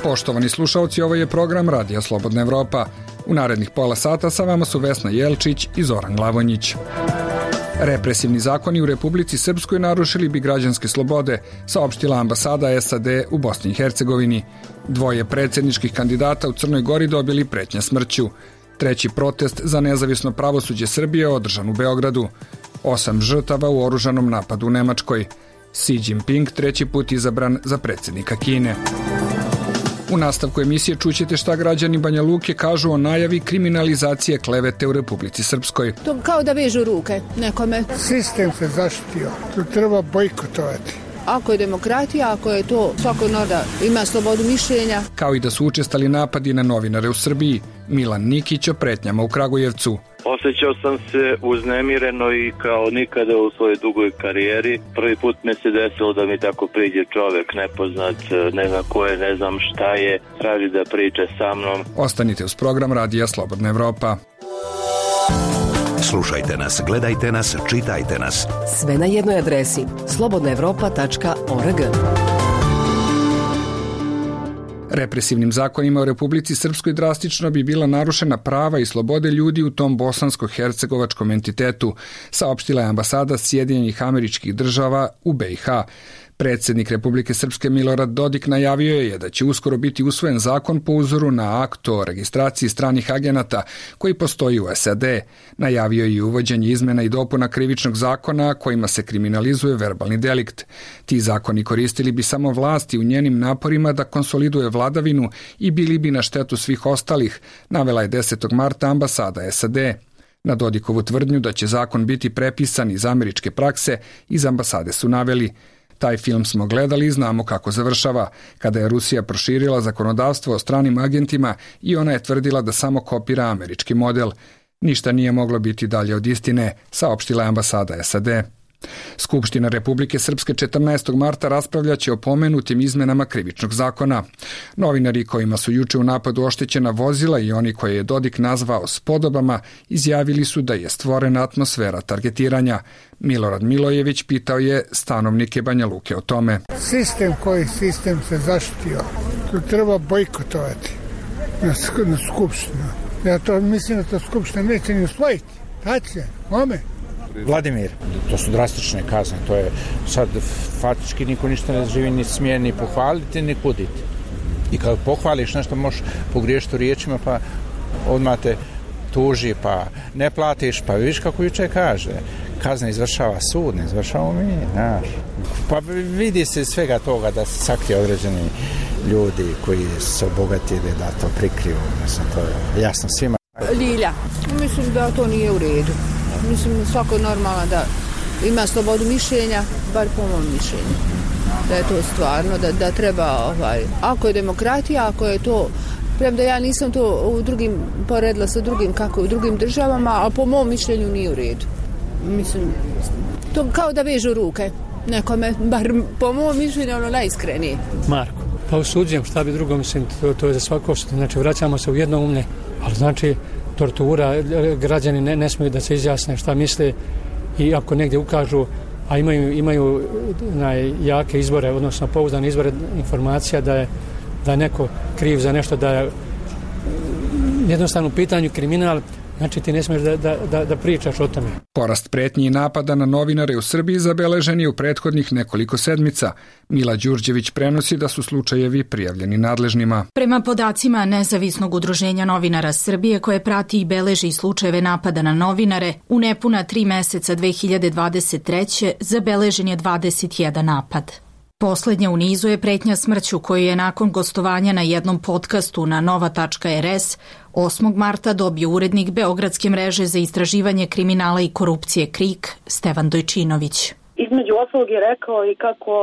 Poštovani slušalci, ovo je program Radija Slobodna Evropa. U narednih pola sata sa vama su Vesna Jelčić i Zoran Glavonjić. Represivni zakoni u Republici Srpskoj narušili bi građanske slobode, saopštila ambasada SAD u Bosni i Hercegovini. 2 predsjedničkih kandidata u Crnoj Gori dobili pretnje smrću. 3. protest za nezavisno pravosuđe Srbije održan u Beogradu. 8 žrtava u oružanom napadu u Nemačkoj. Xi Jinping 3. put izabran za predsjednika Kine. U nastavku emisije čućete šta građani Banja Luke kažu o najavi kriminalizacije klevete u Republici Srpskoj. To kao da vežu ruke nekome. Sistem se zaštitio, to treba bojkotovati. Ako je demokratija, ako je to svako da ima slobodu mišljenja. Kao i da su učestali napadi na novinare u Srbiji. Milan Nikić o pretnjama u Kragujevcu. Osjećao sam se uznemireno i kao nikada u svojoj dugoj karijeri. Prvi put mi se desilo da mi tako priđe čovjek nepoznat, ne znam ko je, ne znam šta je, traži da priča sa mnom. Ostanite uz program Radija Slobodna Evropa. Slušajte nas, gledajte nas, čitajte nas. Sve na jednoj adresi slobodnaevropa.org. Represivnim zakonima u Republici Srpskoj drastično bi bila narušena prava i slobode ljudi u tom bosansko-hercegovačkom entitetu, saopštila je ambasada Sjedinjenih Američkih Država u BiH. Predsjednik Republike Srpske Milorad Dodik najavio je da će uskoro biti usvojen zakon po uzoru na akt o registraciji stranih agenata koji postoji u SAD. Najavio je i uvođenje izmena i dopuna krivičnog zakona kojima se kriminalizuje verbalni delikt. Ti zakoni koristili bi samo vlasti u njenim naporima da konsoliduje vladavinu i bili bi na štetu svih ostalih, navela je 10. marta ambasada SAD. Na Dodikovu tvrdnju da će zakon biti prepisan iz američke prakse, iz ambasade su naveli: taj film smo gledali i znamo kako završava, kada je Rusija proširila zakonodavstvo o stranim agentima i ona je tvrdila da samo kopira američki model. Ništa nije moglo biti dalje od istine, saopštila je ambasada SAD. Skupština Republike Srpske 14. marta raspravljaće o pomenutim izmenama krivičnog zakona. Novinari kojima su juče u napadu oštećena vozila i oni koje je Dodik nazvao spodobama izjavili su da je stvorena atmosfera targetiranja. Milorad Milojević pitao je stanovnike Banja Luke o tome. Sistem se zaštitio, to treba bojkotovati na skupštinu. Ja to mislim da ta skupština neće ni usvojiti. Tače, ome. Vladimir, to su drastične kazne, to je sad faktički niko ništa ne živi, ni smije ni pohvaliti, ni kuditi. I kad pohvališ nešto možeš pogriješiti u riječima, pa odmah te tuži, pa ne platiš, pa vidiš kako juče kaže. Kazne izvršava sud, ne izvršavamo mi, znaš. Pa vidi se svega toga da se sakrije određeni ljudi koji su obogatili da to prikriju, mislim, to je jasno svima. Lilja, mislim da to nije u redu. Mislim, svako je normalno da ima slobodu mišljenja, bar po mom mišljenju. Da je to stvarno, da treba, ako je demokratija, ako je to, premda ja nisam to u drugim poredila sa drugim, kako je u drugim državama, ali po mom mišljenju nije u redu. Mislim, to kao da vežu ruke nekome, bar po mom mišljenju ono najiskrenije. Marko, pa osuđujem, šta bi drugo, mislim, to je za svako, znači vraćamo se u jednoumlje, ali znači tortura, građani ne smiju da se izjasne šta misle i ako negdje ukažu, a imaju jake izbore, odnosno pouzdane izbore informacija da je neko kriv za nešto, da je jednostavno u pitanju kriminal, znači ti ne smiješ da pričaš o tome. Porast pretnji i napada na novinare u Srbiji zabeležen je u prethodnih nekoliko sedmica. Mila Đurđević prenosi da su slučajevi prijavljeni nadležnima. Prema podacima Nezavisnog udruženja novinara Srbije, koje prati i beleži slučajeve napada na novinare, u nepuna 3 meseca 2023. zabeležen je 21 napad. Poslednja u nizu je pretnja smrću koju je nakon gostovanja na jednom podcastu na nova.rs 8. marta dobio urednik Beogradske mreže za istraživanje kriminala i korupcije KRIK Stevan Dojčinović. Između ostalog je rekao i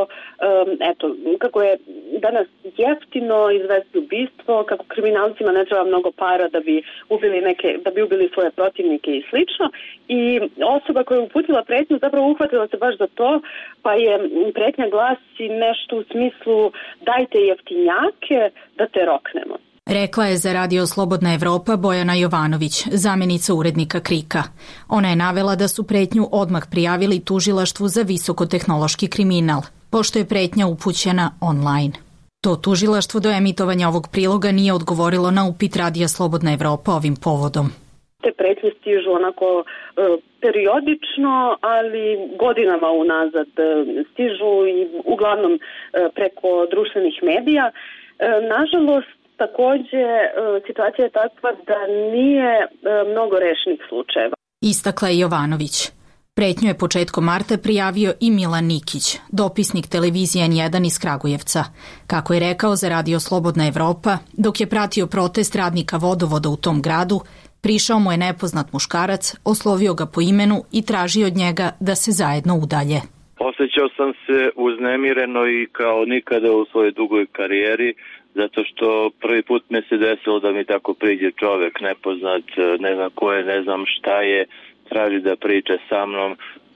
kako je danas jeftino izvesti ubistvo, kako kriminalcima ne treba mnogo para da bi ubili svoje protivnike i slično. I osoba koja je uputila pretnju zapravo uhvatila se baš za to, pa je pretnja glasi nešto u smislu dajte jeftinjake da te roknemo. Rekla je za Radio Slobodna Evropa Bojana Jovanović, zamjenica urednika KRIK-a. Ona je navela da su pretnju odmah prijavili tužilaštvu za visokotehnološki kriminal, pošto je pretnja upućena online. To tužilaštvo do emitovanja ovog priloga nije odgovorilo na upit Radija Slobodna Evropa ovim povodom. Te pretnje stižu onako periodično, ali godinama unazad stižu i uglavnom preko društvenih medija. Nažalost, takođe situacija je takva da nije mnogo rešenih slučajeva. Istakla je Jovanović. Pretnju je početkom marta prijavio i Milan Nikić, dopisnik televizije N1 iz Kragujevca. Kako je rekao za Radio Slobodna Evropa, dok je pratio protest radnika vodovoda u tom gradu, prišao mu je nepoznat muškarac, oslovio ga po imenu i tražio od njega da se zajedno udalje. Osjećao sam se uznemireno i kao nikada u svojoj dugoj karijeri, zato što prvi put me se desilo da mi tako priđe čovek nepoznat, ne znam ko je, ne znam šta je, traži da priča sa mnom,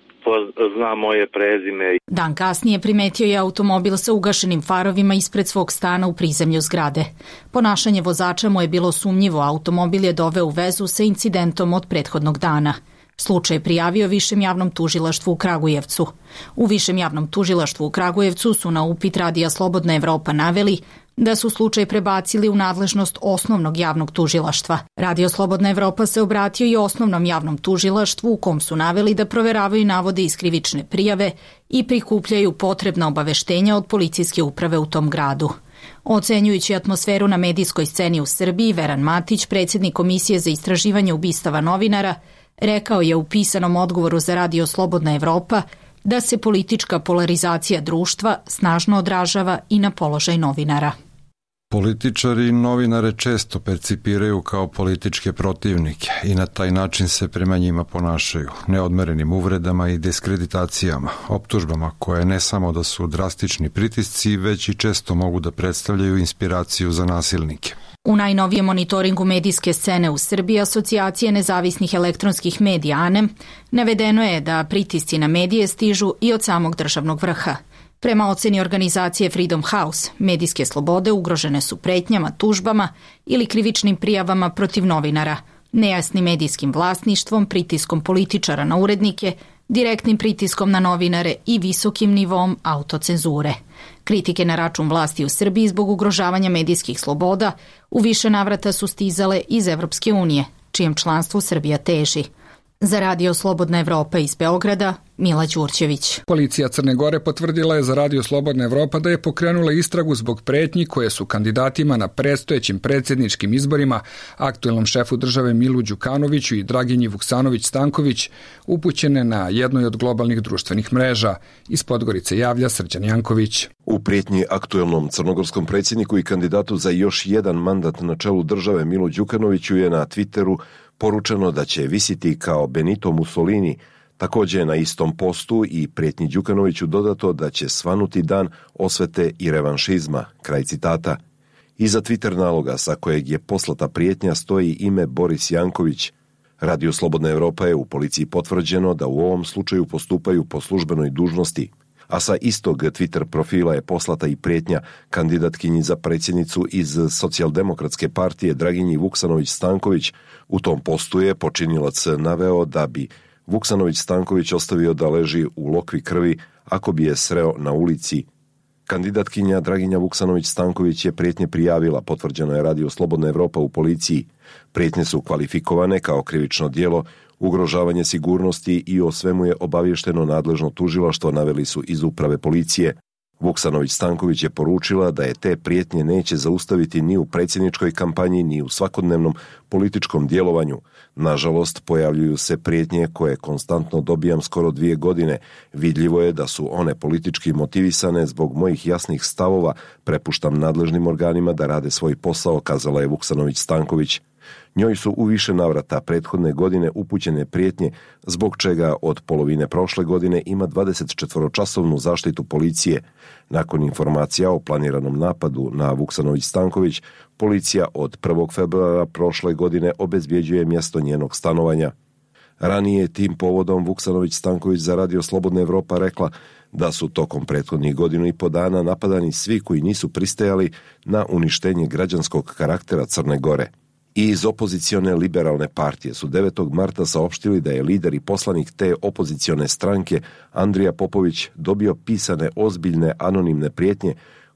zna moje prezime. Dan kasnije primetio je automobil sa ugašenim farovima ispred svog stana u prizemlju zgrade. Ponašanje vozača mu je bilo sumnjivo, automobil je doveo u vezu sa incidentom od prethodnog dana. Slučaj je prijavio Višem javnom tužilaštvu u Kragujevcu. U Višem javnom tužilaštvu u Kragujevcu su na upit Radija Slobodna Evropa naveli da su slučaj prebacili u nadležnost osnovnog javnog tužilaštva. Radio Slobodna Evropa se obratio i osnovnom javnom tužilaštvu u kom su naveli da proveravaju navode iz krivične prijave i prikupljaju potrebna obaveštenja od policijske uprave u tom gradu. Ocenjujući atmosferu na medijskoj sceni u Srbiji, Veran Matić, predsjednik Komisije za istraživanje ubistava novinara, rekao je u pisanom odgovoru za Radio Slobodna Evropa da se politička polarizacija društva snažno odražava i na položaj novinara. Političari i novinare često percipiraju kao političke protivnike i na taj način se prema njima ponašaju, neodmerenim uvredama i diskreditacijama, optužbama koje ne samo da su drastični pritisci, već i često mogu da predstavljaju inspiraciju za nasilnike. U najnovijem monitoringu medijske scene u Srbiji Asocijacije nezavisnih elektronskih medija ANEM navedeno je da pritisci na medije stižu i od samog državnog vrha. Prema oceni organizacije Freedom House, medijske slobode ugrožene su pretnjama, tužbama ili krivičnim prijavama protiv novinara, nejasnim medijskim vlasništvom, pritiskom političara na urednike, direktnim pritiskom na novinare i visokim nivom autocenzure. Kritike na račun vlasti u Srbiji zbog ugrožavanja medijskih sloboda u više navrata su stizale iz Evropske unije, čijem članstvu Srbija teži. Za Radio Slobodna Evropa iz Beograda, Mila Đurđević. Policija Crne Gore potvrdila je za Radio Slobodna Evropa da je pokrenula istragu zbog pretnji koje su kandidatima na predstojećim predsjedničkim izborima, aktuelnom šefu države Milu Đukanoviću i Draginji Vuksanović-Stanković, upućene na jednoj od globalnih društvenih mreža. Iz Podgorice javlja Srđan Janković. U prijetnji aktuelnom crnogorskom predsjedniku i kandidatu za još jedan mandat na čelu države Milu Đukanoviću je na Twitteru poručeno da će visiti kao Benito Mussolini. Također na istom postu i prijetnji Đukanoviću dodato da će svanuti dan osvete i revanšizma. Kraj citata. Iza Twitter naloga sa kojeg je poslata prijetnja stoji ime Boris Janković. Radio Slobodna Evropa je u policiji potvrđeno da u ovom slučaju postupaju po službenoj dužnosti. A sa istog Twitter profila je poslata i prijetnja kandidatkinji za predsjednicu iz Socijaldemokratske partije Draginji Vuksanović-Stanković. U tom postu je počinilac naveo da bi Vuksanović-Stanković ostavio da leži u lokvi krvi ako bi je sreo na ulici. Kandidatkinja Draginja Vuksanović-Stanković je prijetnje prijavila, potvrđeno je Radio Slobodna Evropa u policiji. Prijetnje su kvalifikovane kao krivično djelo, ugrožavanje sigurnosti i o svemu je obavješteno nadležno tužilaštvo, naveli su iz uprave policije. Vuksanović-Stanković je poručila da je te prijetnje neće zaustaviti ni u predsjedničkoj kampanji, ni u svakodnevnom političkom djelovanju. Nažalost, pojavljuju se prijetnje koje konstantno dobijam skoro 2 godine. Vidljivo je da su one politički motivisane zbog mojih jasnih stavova. Prepuštam nadležnim organima da rade svoj posao, kazala je Vuksanović-Stanković. Njoj su u više navrata prethodne godine upućene prijetnje, zbog čega od polovine prošle godine ima 24-časovnu zaštitu policije. Nakon informacija o planiranom napadu na Vuksanović-Stanković, policija od 1. februara prošle godine obezbjeđuje mjesto njenog stanovanja. Ranije tim povodom Vuksanović-Stanković za Radio Slobodna Evropa rekla da su tokom prethodnih 1,5 dana napadani svi koji nisu pristajali na uništenje građanskog karaktera Crne Gore. I iz opozicione liberalne partije su 9. marta saopštili da je lider i poslanik te opozicione stranke Andrija Popović dobio pisane ozbiljne anonimne prijetnje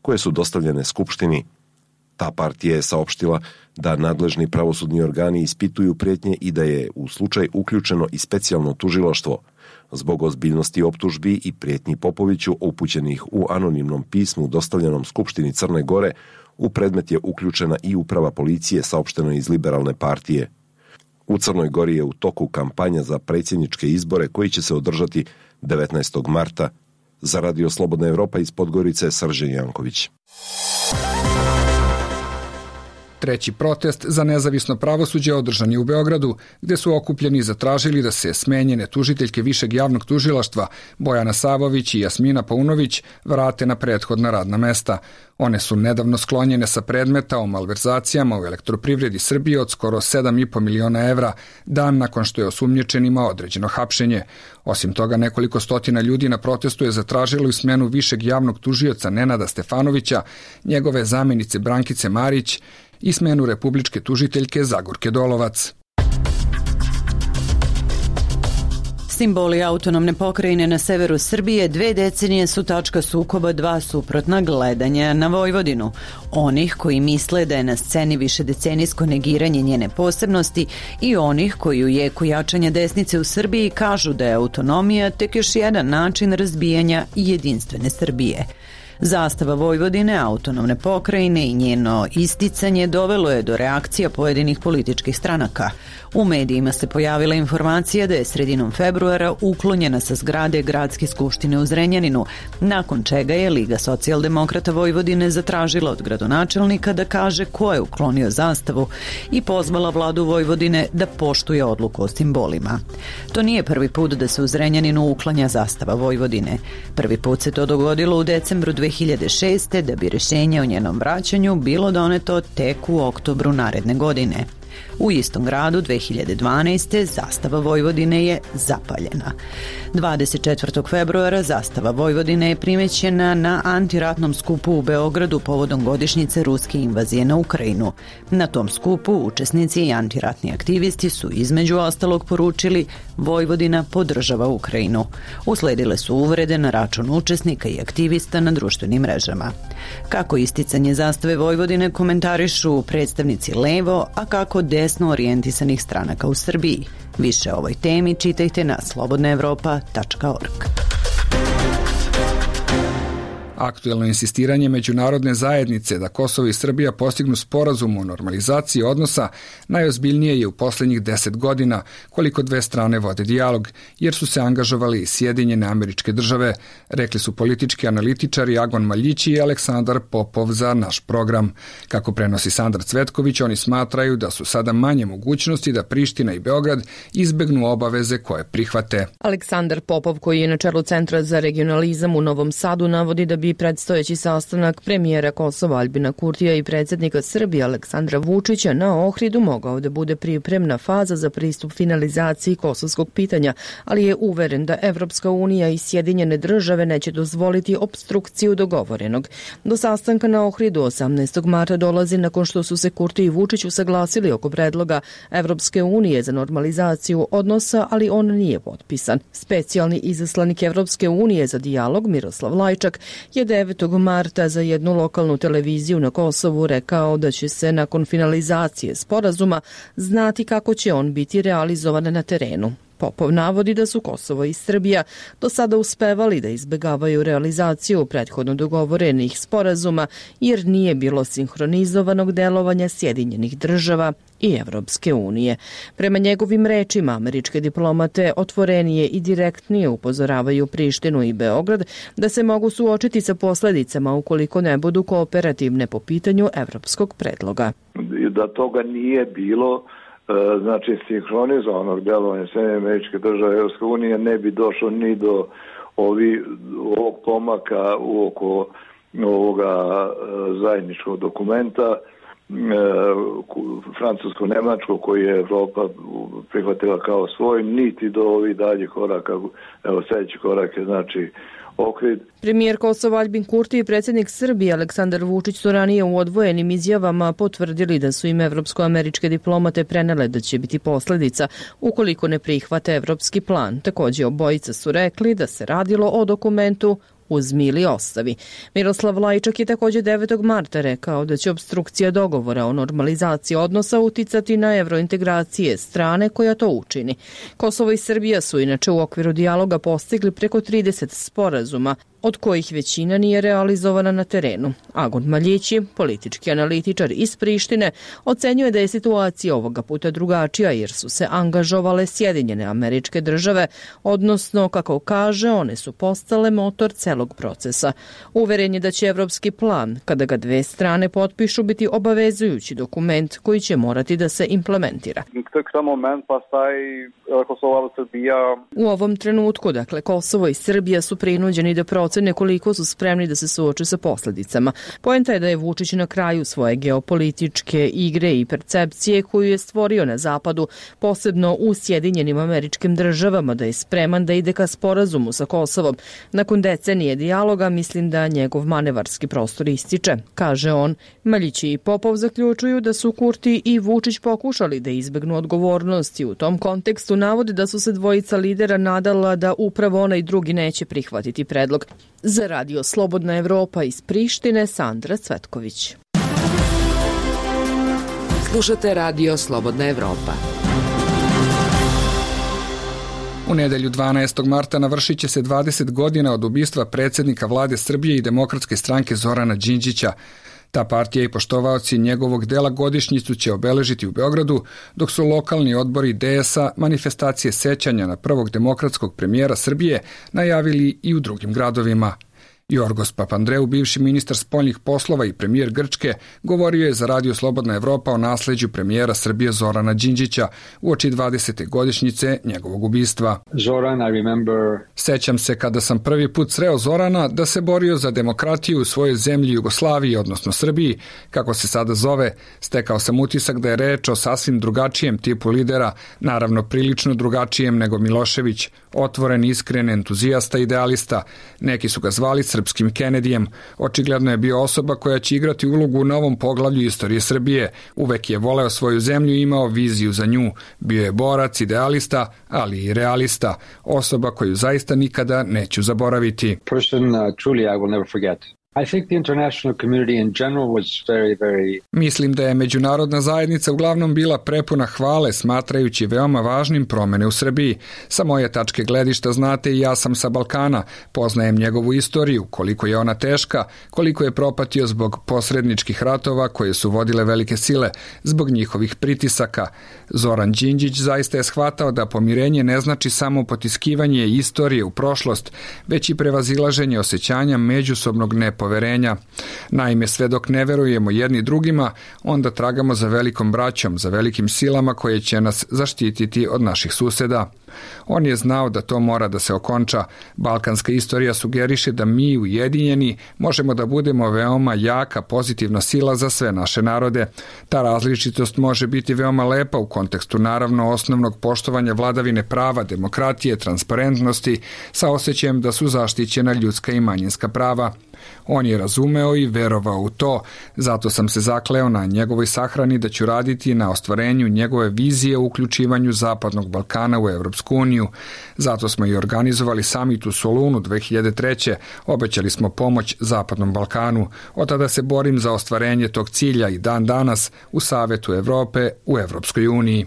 koje su dostavljene Skupštini. Ta partija je saopštila da nadležni pravosudni organi ispituju prijetnje i da je u slučaj uključeno i specijalno tužilaštvo. Zbog ozbiljnosti optužbi i prijetnji Popoviću upućenih u anonimnom pismu dostavljenom Skupštini Crne Gore, u predmet je uključena i uprava policije, saopšteno iz Liberalne partije. U Crnoj Gori je u toku kampanja za predsjedničke izbore koji će se održati 19. marta. Za Radio Slobodna Evropa iz Podgorice, Srđan Janković. Treći protest za nezavisno pravosuđe održan je u Beogradu, gde su okupljeni zatražili da se smenjene tužiteljke Višeg javnog tužilaštva Bojana Savović i Jasmina Paunović vrate na prethodna radna mesta. One su nedavno sklonjene sa predmeta o malverzacijama u Elektroprivredi Srbije od skoro 7,5 miliona evra, dan nakon što je osumnjičenima određeno hapšenje. Osim toga, nekoliko stotina ljudi na protestu je zatražilo i smenu Višeg javnog tužioca Nenada Stefanovića, njegove zamenice Brankice Marić i smenu republičke tužiteljke Zagorke Dolovac. Simboli autonomne pokrajine na severu Srbije 2 decenije su tačka sukoba dva suprotna gledanja na Vojvodinu. Onih koji misle da je na sceni višedecenijsko negiranje njene posebnosti i onih koji u jeku jačanja desnice u Srbiji kažu da je autonomija tek još jedan način razbijanja jedinstvene Srbije. Zastava Vojvodine, autonomne pokrajine i njeno isticanje dovelo je do reakcija pojedinih političkih stranaka. U medijima se pojavila informacija da je sredinom februara uklonjena sa zgrade Gradske skupštine u Zrenjaninu, nakon čega je Liga socijaldemokrata Vojvodine zatražila od gradonačelnika da kaže ko je uklonio zastavu i pozvala vladu Vojvodine da poštuje odluku o simbolima. To nije prvi put da se u Zrenjaninu uklanja zastava Vojvodine. Prvi put se to dogodilo u decembru 2006. da bi rješenje o njenom vraćanju bilo doneto tek u oktobru naredne godine. U istom gradu 2012. zastava Vojvodine je zapaljena. 24. februara zastava Vojvodine je primećena na antiratnom skupu u Beogradu povodom godišnjice ruske invazije na Ukrajinu. Na tom skupu učesnici i antiratni aktivisti su između ostalog poručili Vojvodina podržava Ukrajinu. Usledile su uvrede na račun učesnika i aktivista na društvenim mrežama. Kako isticanje zastave Vojvodine komentarišu predstavnici levo, a kako desno orijentisanih stranaka u Srbiji. Više o ovoj temi čitajte na slobodnaevropa.org. Aktuelno insistiranje međunarodne zajednice da Kosovo i Srbija postignu sporazum o normalizaciji odnosa najozbiljnije je u posljednjih 10 godina, koliko dve strane vode dijalog, jer su se angažovali i Sjedinjene Američke Države, rekli su politički analitičari Agon Maljići i Aleksandar Popov za naš program. Kako prenosi Sandra Cvetković, oni smatraju da su sada manje mogućnosti da Priština i Beograd izbegnu obaveze koje prihvate. Aleksandar Popov, koji je na čelu Centra za regionalizam u Novom Sadu, navodi da bi predstojeći sastanak premijera Kosova Aljbina Kurtija i predsjednika Srbije Aleksandra Vučića na Ohridu mogao da bude pripremna faza za pristup finalizaciji kosovskog pitanja, ali je uveren da Evropska unija i Sjedinjene Države neće dozvoliti opstrukciju dogovorenog. Do sastanka na Ohridu 18. marta dolazi nakon što su se Kurti i Vučić usaglasili oko predloga Evropske unije za normalizaciju odnosa, ali on nije potpisan. Specijalni izaslanik Evropske unije za dijalog Miroslav Lajčak je 9. marta za jednu lokalnu televiziju na Kosovu rekao da će se nakon finalizacije sporazuma znati kako će on biti realizovan na terenu. Popov navodi da su Kosovo i Srbija do sada uspevali da izbegavaju realizaciju prethodno dogovorenih sporazuma jer nije bilo sinhronizovanog delovanja Sjedinjenih Država i Evropske unije. Prema njegovim rečima, američke diplomate otvorenije i direktnije upozoravaju Prištinu i Beograd da se mogu suočiti sa posledicama ukoliko ne budu kooperativne po pitanju evropskog predloga. Da toga nije bilo, znači sinhronizovanog delovanja Sjedinjenih Američkih Država i Evropske unije, ne bi došlo ni do ovog pomaka oko ovoga zajedničkog dokumenta francusko-nemačko koji je Evropa prihvatila kao svoj, niti do ovih daljih koraka. Evo sljedeći korak je znači Ohrid. Premijer Kosova Aljbin Kurti i predsjednik Srbije Aleksandar Vučić su ranije u odvojenim izjavama potvrdili da su im evropsko-američke diplomate prenele da će biti posljedica ukoliko ne prihvate evropski plan. Također obojica su rekli da se radilo o dokumentu uzmi ili ostavi. Miroslav Lajčak je također 9. marta rekao da će opstrukcija dogovora o normalizaciji odnosa uticati na evrointegracije strane koja to učini. Kosovo i Srbija su inače u okviru dijaloga postigli preko 30 sporazuma, od kojih većina nije realizovana na terenu. Agon Maljići, politički analitičar iz Prištine, ocenjuje da je situacija ovoga puta drugačija jer su se angažovale Sjedinjene Američke Države, odnosno, kako kaže, one su postale motor celog procesa. Uveren je da će evropski plan, kada ga dve strane potpišu, biti obavezujući dokument koji će morati da se implementira. U ovom trenutku, dakle, Kosovo i Srbija su prinuđeni da procene koliko su spremni da se suoče sa posljedicama. Poenta je da je Vučić na kraju svoje geopolitičke igre i percepcije koju je stvorio na zapadu, posebno u Sjedinjenim Američkim Državama, da je spreman da ide ka sporazumu sa Kosovom. Nakon decenije dijaloga mislim da njegov manevarski prostor ističe, kaže on. Maljići i Popov zaključuju da su Kurti i Vučić pokušali da izbegnu odgovornost i u tom kontekstu navode da su se dvojica lidera nadala da upravo onaj drugi neće prihvatiti predlog. Za Radio Slobodna Evropa iz Prištine, Sandra Cvetković. Slušate Radio Slobodna Evropa. U nedelju 12. marta navršit će se 20 godina od ubistva predsjednika vlade Srbije i Demokratske stranke Zorana Đinđića. Ta partija i poštovaoci njegovog dela godišnjicu će obeležiti u Beogradu, dok su lokalni odbori DS-a manifestacije sećanja na prvog demokratskog premijera Srbije najavili i u drugim gradovima. Jorgos Papandreou, bivši ministar spoljnih poslova i premijer Grčke, govorio je za Radio Slobodna Evropa o nasleđu premijera Srbije Zorana Đinđića uoči 20. godišnjice njegovog ubistva. Sećam se kada sam prvi put sreo Zorana da se borio za demokratiju u svojoj zemlji Jugoslaviji, odnosno Srbiji, kako se sada zove. Stekao sam utisak da je reč o sasvim drugačijem tipu lidera, naravno prilično drugačijem nego Milošević, otvoren, iskren, entuzijasta, idealista. Neki su ga zvali srpskim Kennedyjem. Očigledno je bio osoba koja će igrati ulogu u novom poglavlju istorije Srbije. Uvek je voleo svoju zemlju i imao viziju za nju. Bio je borac, idealista, ali i realista. Osoba koju zaista nikada neću zaboraviti. Mislim da je međunarodna zajednica uglavnom bila prepuna hvale, smatrajući veoma važnim promene u Srbiji. Sa moje tačke gledišta znate i ja sam sa Balkana, poznajem njegovu istoriju, koliko je ona teška, koliko je propatio zbog posredničkih ratova koje su vodile velike sile, zbog njihovih pritisaka. Zoran Đinđić zaista je shvatao da pomirenje ne znači samo potiskivanje istorije u prošlost, već i prevazilaženje osjećanja međusobnog nepoverenja. Naime, sve dok ne verujemo jedni drugima, onda tragamo za velikom braćom, za velikim silama koje će nas zaštititi od naših suseda. On je znao da to mora da se okonča. Balkanska istorija sugeriše da mi, ujedinjeni, možemo da budemo veoma jaka, pozitivna sila za sve naše narode. Ta različitost može biti veoma lepa u kontekstu naravno osnovnog poštovanja vladavine prava, demokratije, transparentnosti, sa osjećajem da su zaštićena ljudska i manjinska prava. On je razumeo i verovao u to, zato sam se zakleo na njegovoj sahrani da ću raditi na ostvarenju njegove vizije o uključivanju Zapadnog Balkana u Evropsku uniju. Zato smo i organizovali samit u Solunu 2003. Obećali smo pomoć Zapadnom Balkanu. Od tada se borim za ostvarenje tog cilja i dan danas u Savetu Evrope u Evropskoj uniji.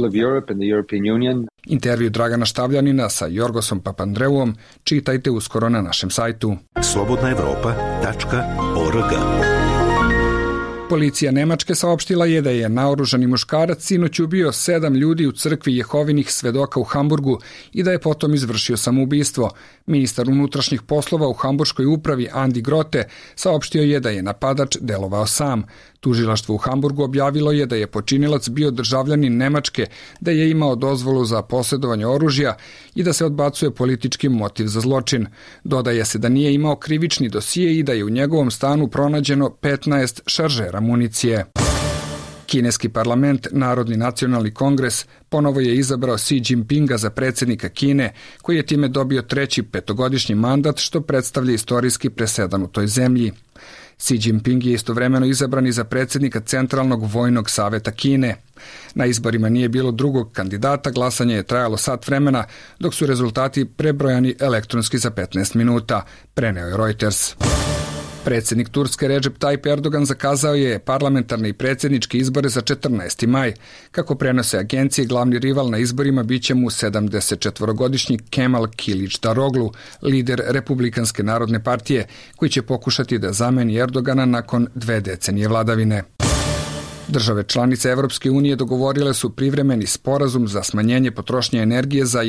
Intervju Dragana Štavljanina sa Jorgosom Papandreouom čitajte uskoro na našem sajtu. slobodnaevropa.org. Policija Nemačke saopštila je da je naoružani muškarac sinoć ubio 7 ljudi u crkvi Jehovinih svedoka u Hamburgu i da je potom izvršio samoubistvo. Ministar unutrašnjih poslova u hamburškoj upravi Andi Grote saopštio je da je napadač delovao sam. Tužilaštvo u Hamburgu objavilo je da je počinilac bio državljanin Nemačke, da je imao dozvolu za posjedovanje oružja i da se odbacuje politički motiv za zločin. Dodaje se da nije imao krivični dosije i da je u njegovom stanu pronađeno 15 šaržera municije. Kineski parlament, Narodni nacionalni kongres, ponovo je izabrao Xi Jinpinga za predsjednika Kine, koji je time dobio treći petogodišnji mandat, što predstavlja istorijski presedan u toj zemlji. Xi Jinping je istovremeno izabran i za predsjednika Centralnog vojnog saveta Kine. Na izborima nije bilo drugog kandidata, glasanje je trajalo sat vremena, dok su rezultati prebrojani elektronski za 15 minuta, preneo je Reuters. Predsjednik Turske Recep Tayyip Erdogan zakazao je parlamentarne i predsjedničke izbore za 14. maj. Kako prenose agencije, glavni rival na izborima biće mu 74-godišnji Kemal Kılıçdaroğlu, lider Republikanske narodne partije, koji će pokušati da zameni Erdogana nakon 2 decenije vladavine. Države članice Evropske unije dogovorile su privremeni sporazum za smanjenje potrošnje energije za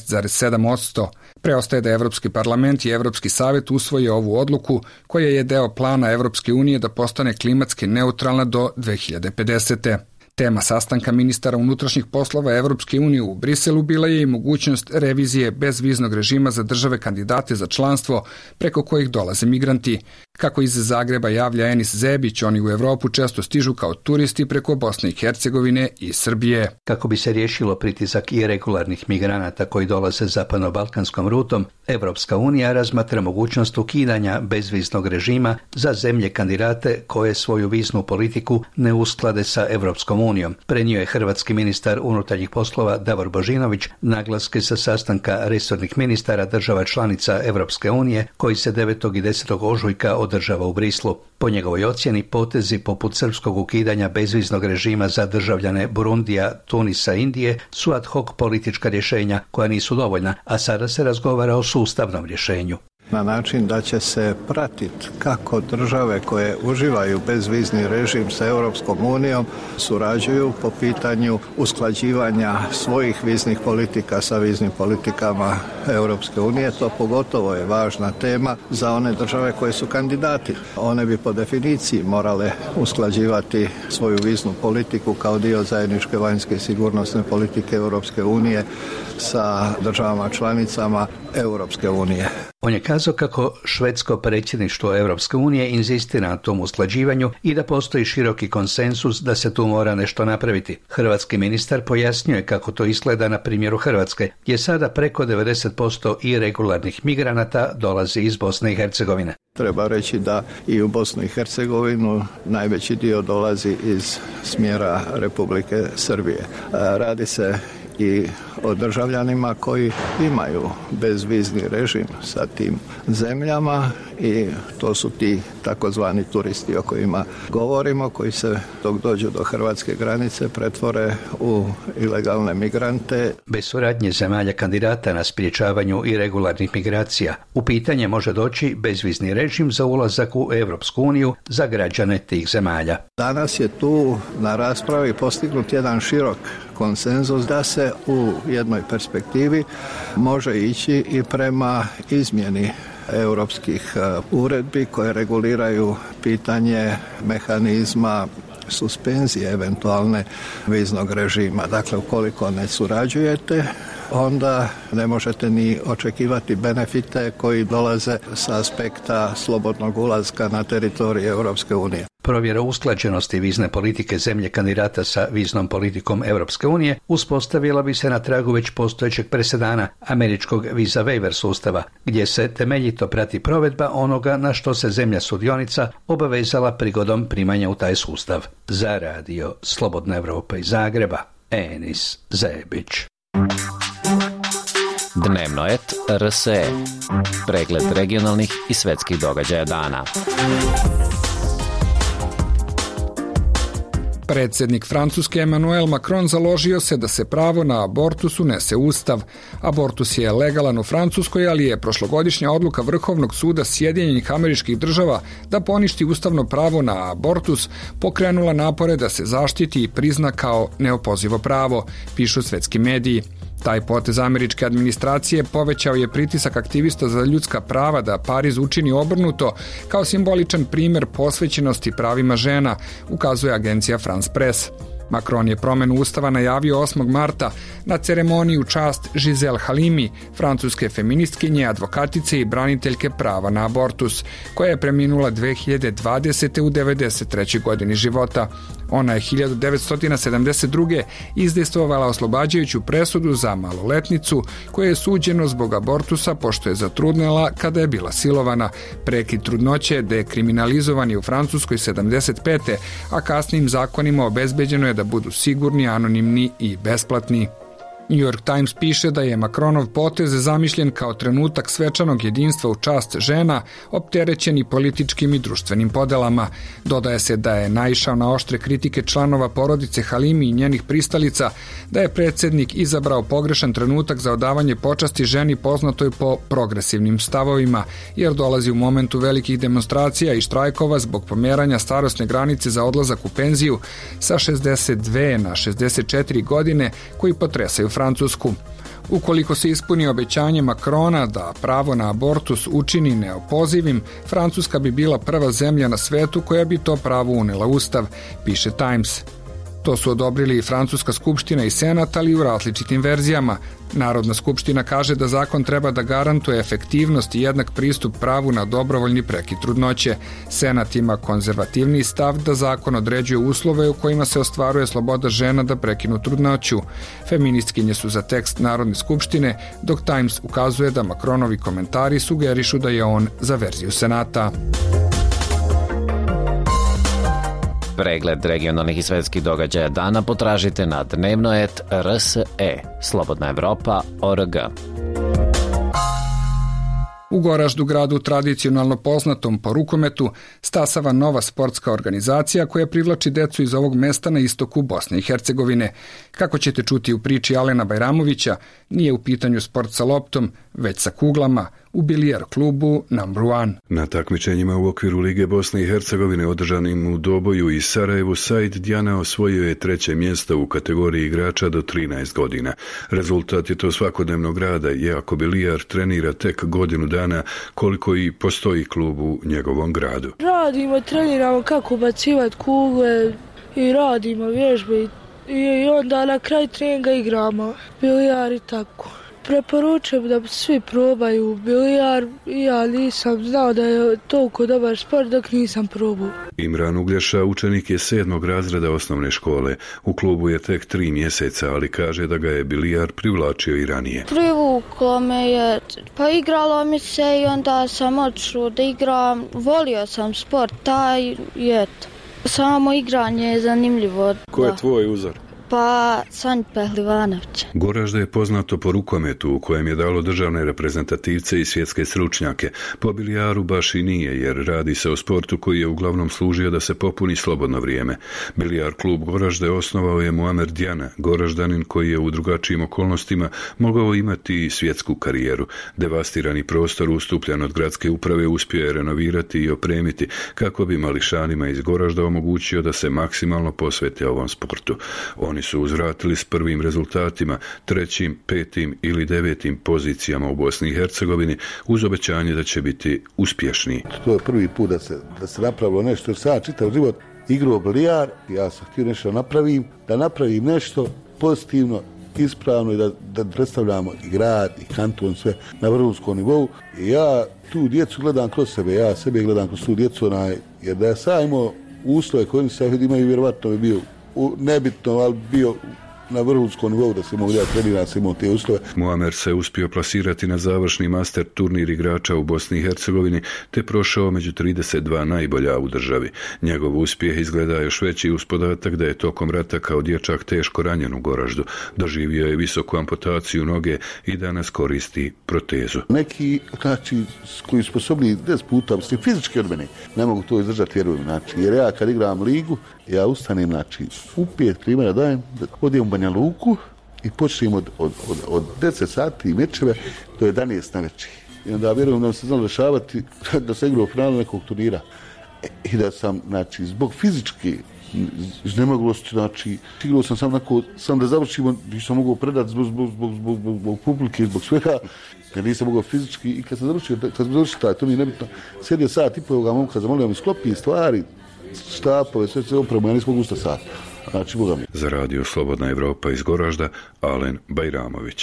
11,7%. Preostaje da Evropski parlament i Evropski savjet usvoje ovu odluku, koja je deo plana Evropske unije da postane klimatski neutralna do 2050. Tema sastanka ministara unutrašnjih poslova Evropske unije u Briselu bila je i mogućnost revizije bezviznog režima za države kandidate za članstvo preko kojih dolaze migranti. Kako iz Zagreba javlja Enis Zebić, oni u Evropu često stižu kao turisti preko Bosne i Hercegovine i Srbije. Kako bi se riješilo pritisak iregularnih migranata koji dolaze zapadno-balkanskom rutom, Evropska unija razmatra mogućnost ukidanja bezviznog režima za zemlje kandidate koje svoju viznu politiku ne usklade sa Evropskom unijom. Prenio je hrvatski ministar unutarnjih poslova Davor Božinović naglaske sa sastanka resornih ministara država članica Evropske unije koji se 9. i 10. ožujka održava u Brislu. Po njegovoj ocjeni, potezi poput srpskog ukidanja bezviznog režima za državljane Burundija, Tunisa i Indije su ad hoc politička rješenja koja nisu dovoljna, a sada se razgovara o sustavnom rješenju. Na način da će se pratiti kako države koje uživaju bezvizni režim sa Europskom unijom surađuju po pitanju usklađivanja svojih viznih politika sa viznim politikama Europske unije. To pogotovo je važna tema za one države koje su kandidati. One bi po definiciji morale usklađivati svoju viznu politiku kao dio zajedničke vanjske i sigurnosne politike Europske unije sa državama članicama Europske unije. On je kazao kako švedsko predsjedništvo Europske unije inzistira na tom usklađivanju i da postoji široki konsensus da se tu mora nešto napraviti. Hrvatski ministar pojasnio je kako to izgleda na primjeru Hrvatske, gdje sada preko 90% iregularnih migranata dolazi iz Bosne i Hercegovine. Treba reći da i u Bosnu i Hercegovinu najveći dio dolazi iz smjera Republike Srbije. Radi se i o državljanima koji imaju bezvizni režim sa tim zemljama i to su ti takozvani turisti o kojima govorimo, koji se dok dođu do hrvatske granice pretvore u ilegalne migrante. Bez suradnje zemalja kandidata na sprječavanju iregularnih migracija u pitanje može doći bezvizni režim za ulazak u Europsku uniju za građane tih zemalja. Danas je tu na raspravi postignut jedan širok konsenzus da se u jednoj perspektivi može ići i prema izmjeni europskih uredbi koje reguliraju pitanje mehanizma suspenzije eventualne viznog režima. Dakle, ukoliko ne surađujete, onda ne možete ni očekivati benefite koji dolaze sa aspekta slobodnog ulaska na teritorij Europske unije. Provjera usklađenosti vizne politike zemlje kandidata sa viznom politikom Europske unije uspostavila bi se na tragu već postojećeg presedana američkog visa waiver sustava, gdje se temeljito prati provedba onoga na što se zemlja sudionica obavezala prigodom primanja u taj sustav. Za radio Slobodna Evropa iz Zagreba, Enis Zebić. Dnevno et RSE. Pregled regionalnih i svetskih događaja dana. Predsjednik Francuske Emmanuel Macron založio se da se pravo na abortus unese u Ustav. Abortus je legalan u Francuskoj, ali je prošlogodišnja odluka Vrhovnog suda Sjedinjenih Američkih Država da poništi ustavno pravo na abortus pokrenula napore da se zaštiti i prizna kao neopozivo pravo, pišu svetski mediji. Taj potez američke administracije povećao je pritisak aktivista za ljudska prava da Pariz učini obrnuto kao simboličan primjer posvećenosti pravima žena, ukazuje agencija France Press. Macron je promenu ustava najavio 8. marta na ceremoniji u čast Giselle Halimi, francuske feministkinje, advokatice i braniteljke prava na abortus, koja je preminula 2020. u 93. godini života. Ona je 1972. izdejstvovala oslobađajuću presudu za maloletnicu koja je suđeno zbog abortusa pošto je zatrudnela kada je bila silovana. Prekid trudnoće dekriminalizovan je u Francuskoj 75. a kasnijim zakonima obezbeđeno je da budu sigurni, anonimni i besplatni. New York Times piše da je Macronov potez zamišljen kao trenutak svečanog jedinstva u čast žena, opterećen i političkim i društvenim podelama. Dodaje se da je naišao na oštre kritike članova porodice Halimi i njenih pristalica, da je predsjednik izabrao pogrešan trenutak za odavanje počasti ženi poznatoj po progresivnim stavovima, jer dolazi u momentu velikih demonstracija i štrajkova zbog pomeranja starosne granice za odlazak u penziju sa 62 na 64 godine koji potresaju Francusku. Ukoliko se ispuni obećanje Macrona da pravo na abortus učini neopozivim, Francuska bi bila prva zemlja na svetu koja bi to pravo unela u ustav, piše Times. To su odobrili i Francuska skupština i senat, ali u različitim verzijama. Narodna skupština kaže da zakon treba da garantuje efektivnost i jednak pristup pravu na dobrovoljni prekid trudnoće. Senat ima konzervativni stav da zakon određuje uslove u kojima se ostvaruje sloboda žena da prekinu trudnoću. Feministkinje su za tekst Narodne skupštine, dok Times ukazuje da Macronovi komentari sugerišu da je on za verziju senata. Pregled regionalnih i svetskih događaja dana potražite na dnevnoet.rse, slobodnaevropa.org. U Goraždu, gradu tradicionalno poznatom po rukometu, stasava nova sportska organizacija koja privlači decu iz ovog mesta na istoku Bosne i Hercegovine. Kako ćete čuti u priči Alena Bajramovića, nije u pitanju sport sa loptom, već sa kuglama, u bilijar klubu Number One. Na takmičenjima u okviru Lige Bosne i Hercegovine održanim u Doboju i Sarajevu, Said Djana osvojio je 3. mjesto u kategoriji igrača do 13 godina. Rezultat je to svakodnevnog rada, iako bilijar trenira tek godinu dana koliko i postoji klub u njegovom gradu. Radimo, treniramo kako bacivati kugle i radimo vježbe i onda na kraj treninga igramo bilijar i tako. Preporučujem da svi probaju bilijar, ja nisam znao da je toliko dobar sport dok nisam probao. Imran Uglješa učenik je 7. razreda osnovne škole. U klubu je tek 3 mjeseca, ali kaže da ga je bilijar privlačio i ranije. Privuklo me je, pa igralo mi se i onda sam odšao da igram. Volio sam sport, taj je samo igranje je zanimljivo. Ko je tvoj uzor? Pa Sanj Pehlivanović. Goražde je poznato po rukometu u kojem je dalo državne reprezentativce i svjetske stručnjake. Po bilijaru baš i nije, jer radi se o sportu koji je uglavnom služio da se popuni slobodno vrijeme. Bilijar klub Goražde osnovao je Muamer Djana, Goraždanin koji je u drugačijim okolnostima mogao imati i svjetsku karijeru. Devastirani prostor ustupljan od gradske uprave uspio je renovirati i opremiti kako bi mališanima iz Goražda omogućio da se maksimalno posvete ovom sportu. Oni su uzvratili s prvim rezultatima, 3., 5. ili 9. pozicijama u Bosni i Hercegovini uz obećanje da će biti uspješni. To je prvi put da se napravilo nešto, jer sam čitav život igrao bilijar, ja sam htio nešto da napravim nešto pozitivno, ispravno i da predstavljamo i grad i kanton, sve na vrhunskom nivou. I ja tu djecu gledam kroz sebe, ja sebe gledam kroz tu djecu, jer da ja sam imao uslove koje oni sad imaju, vjerovatno bi bio nebitno, ali bio na vrhunskom nivou da se mogu da trenira, se imao te uslove. Muamer se uspio plasirati na završni master turnir igrača u Bosni i Hercegovini te prošao među 32 najbolja u državi. Njegov uspjeh izgleda još veći uz podatak da je tokom rata kao dječak teško ranjen u Goraždu. Doživio je visoku amputaciju noge i danas koristi protezu. Neki, koji su sposobni 10 puta, fizički od mene, ne mogu to izdržati, vjerujem. Jer ja kad igram ligu, ja ustanem, u 5 primjera dajem, odijem u Banja Luku i počnem od 10 sati mečeve do 11 na večer. I onda vjerujem da se znalo rešavati da se igrao u finalu nekog turnira. I da sam, zbog fizičke iznemoglosti, igrao sam sam da završimo, nisam mogao predati zbog publike, zbog svega, jer nisam mogao fizički. I kad sam završio taj, to mi je nebitno, sjedio sat i pol, momka zamolio mi sklopi stvari, štapove, sve opremu, ja nisam mogu ustati sat. Znači, Boga mi. Za radio Slobodna Evropa iz Goražda, Alen Bajramović.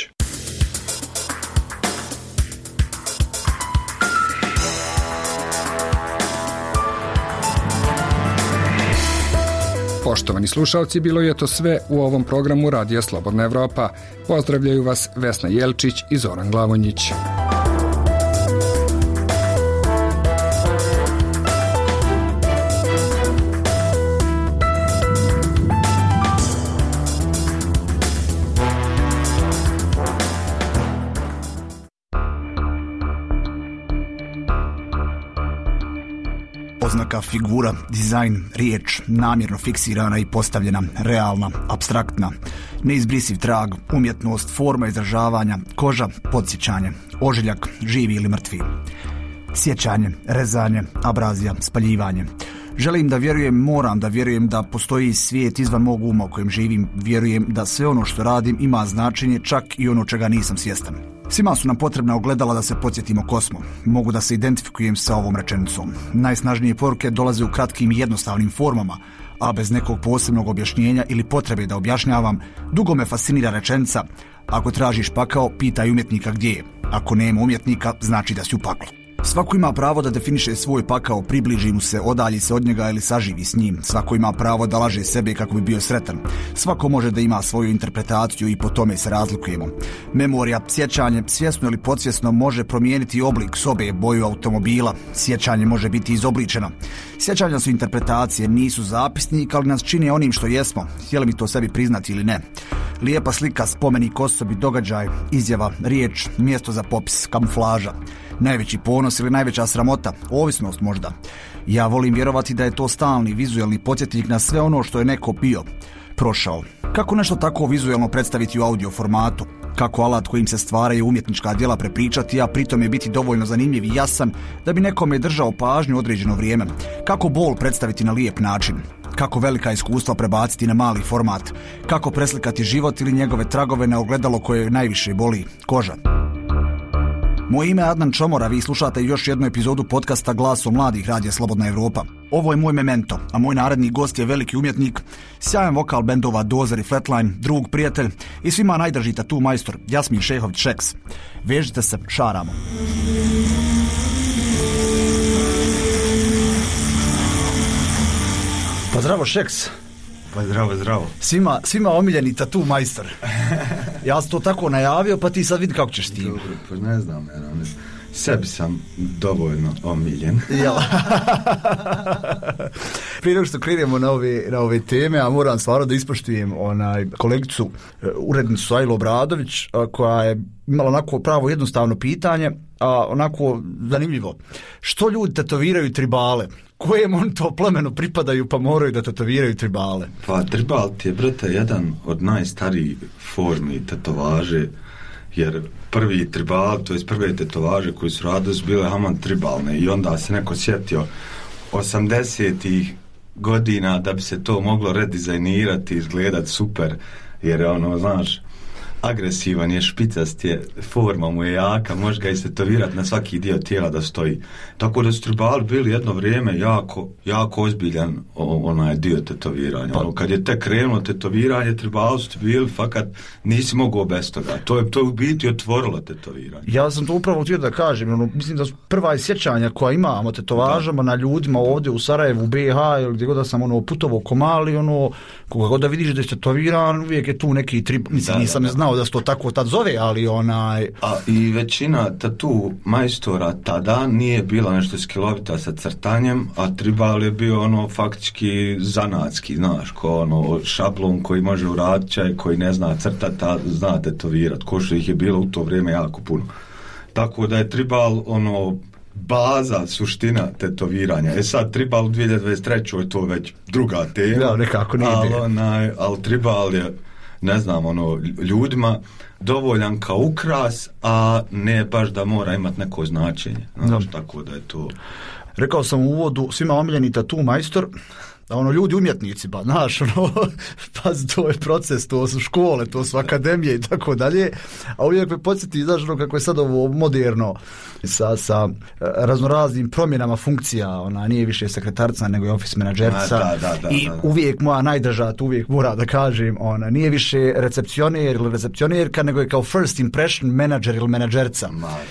Poštovani slušalci, bilo je to sve u ovom programu Radija Slobodna Evropa. Pozdravljaju vas Vesna Jelčić i Zoran Glavonjić. Oznaka, figura, dizajn, riječ, namjerno fiksirana i postavljena, realna, apstraktna, neizbrisiv trag, umjetnost, forma izražavanja, koža, podsjećanje, ožiljak, živi ili mrtvi. Sjećanje, rezanje, abrazija, spaljivanje. Želim da vjerujem, moram da vjerujem da postoji svijet izvan mog uma u kojem živim. Vjerujem da sve ono što radim ima značenje, čak i ono čega nisam svjestan. Svima su nam potrebna ogledala da se podsjetimo ko smo. Mogu da se identifikujem sa ovom rečenicom. Najsnažnije poruke dolaze u kratkim i jednostavnim formama, a bez nekog posebnog objašnjenja ili potrebe da objašnjavam. Dugo me fascinira rečenica: ako tražiš pakao, pitaj umjetnika gdje je. Ako nema umjetnika, znači da si u paklu. Svako ima pravo da definiše svoj pakao, približi mu se, odalji se od njega ili saživi s njim. Svako ima pravo da laže sebe kako bi bio sretan. Svako može da ima svoju interpretaciju i po tome se razlikujemo. Memorija, sjećanje, svjesno ili podsvjesno, može promijeniti oblik sobe, boju automobila. Sjećanje može biti izobličeno. Sjećanja su interpretacije, nisu zapisnik, ali nas čine onim što jesmo, htjeli mi to sebi priznati ili ne. Lijepa slika, spomenik osobi, događaj, izjava, riječ, mjesto za popis, kamuflaža. Najveći ponos ili najveća sramota, ovisnost možda. Ja volim vjerovati da je to stalni vizualni podsjetnik na sve ono što je neko bio, prošao. Kako nešto tako vizualno predstaviti u audio formatu? Kako alat kojim se stvaraju umjetnička djela prepričati, a pritom je biti dovoljno zanimljiv i jasan da bi nekome držao pažnju određeno vrijeme? Kako bol predstaviti na lijep način? Kako velika iskustva prebaciti na mali format? Kako preslikati život ili njegove tragove na ogledalo koje najviše boli, koža? Moje ime je Adnan Čomora, vi slušate još jednu epizodu podcasta Glasom mladih Radija Slobodna Evropa. Ovo je moj memento, a moj naredni gost je veliki umjetnik, sjajan vokal bendova Dozer i Flatline, drug, prijatelj i svima najdraži tatu majstor Jasmin Šehović Šeks. Vežite se, šaramo. Pa zdravo Šeks. Pa zdravo. Svima omiljeni tatu majstor. Ja sam to tako najavio, pa ti sad vidi kako ćeš ti. Dobro, pa ne znam, sebi sam dovoljno omiljen. Prije nego što krenemo na ove teme, a moram stvarno da ispoštujem kolegicu, urednicu Ajlu Obradović, koja je imala onako pravo jednostavno pitanje, a onako zanimljivo. Što ljudi tetoviraju tribale? Kojem on to plemenu pripadaju pa moraju da tetoviraju tribale? Pa tribal ti je, brate, jedan od najstarijih formi tetovaže, jer prvi tribal, to je prve tetovaže koji su radili su bile Hammond tribalne i onda se neko sjetio 80-ih godina da bi se to moglo redizajnirati, izgledat super, jer je znaš, agresivan je, špicast je, forma mu je jaka, može ga i tetovirati na svaki dio tijela da stoji. Tako da su tribali bili jedno vrijeme jako ozbiljan onaj dio tetoviranja. Kad je tek krenulo tetoviranje, tribali su bili fakat nisi mogao bez toga. To je u biti otvorilo tetoviranje. Ja sam to upravo htio da kažem. Mislim da su prva sjećanja koja imamo tetovažama na ljudima ovdje u Sarajevu, u BiH ili gdje god da sam putovao ko mali, koga god da vidiš da je tetoviran, uvijek je tu neki nisam znao da se to tako tad zove, ali A i većina tatu majstora tada nije bila nešto skilovita sa crtanjem, a tribal je bio faktički zanatski, znaš, ko šablon koji može uraditi, čaj koji ne zna crtati, a zna tetovirati, ko što ih je bilo u to vrijeme jako puno. Tako da je tribal baza, suština tetoviranja. Sad tribal u 2023. je to već druga tema. Da, nekako nije ali tribal je, ne znam, ljudima dovoljan kao ukras, a ne baš da mora imati neko značenje. Znaš, tako da je to... Rekao sam u uvodu, svima omiljeni tatu majstor, ljudi umjetnici, znaš, pazi, to je proces, to su škole, to su akademije i tako dalje, a uvijek me podsjeti, znaš, kako je sad ovo moderno sa raznoraznim promjenama funkcija, ona nije više sekretarca, nego je office menadžerica, i uvijek moja najdraža, uvijek mora da kažem, ona nije više recepcioner ili recepcionerka, nego je kao first impression manager ili menadžerica.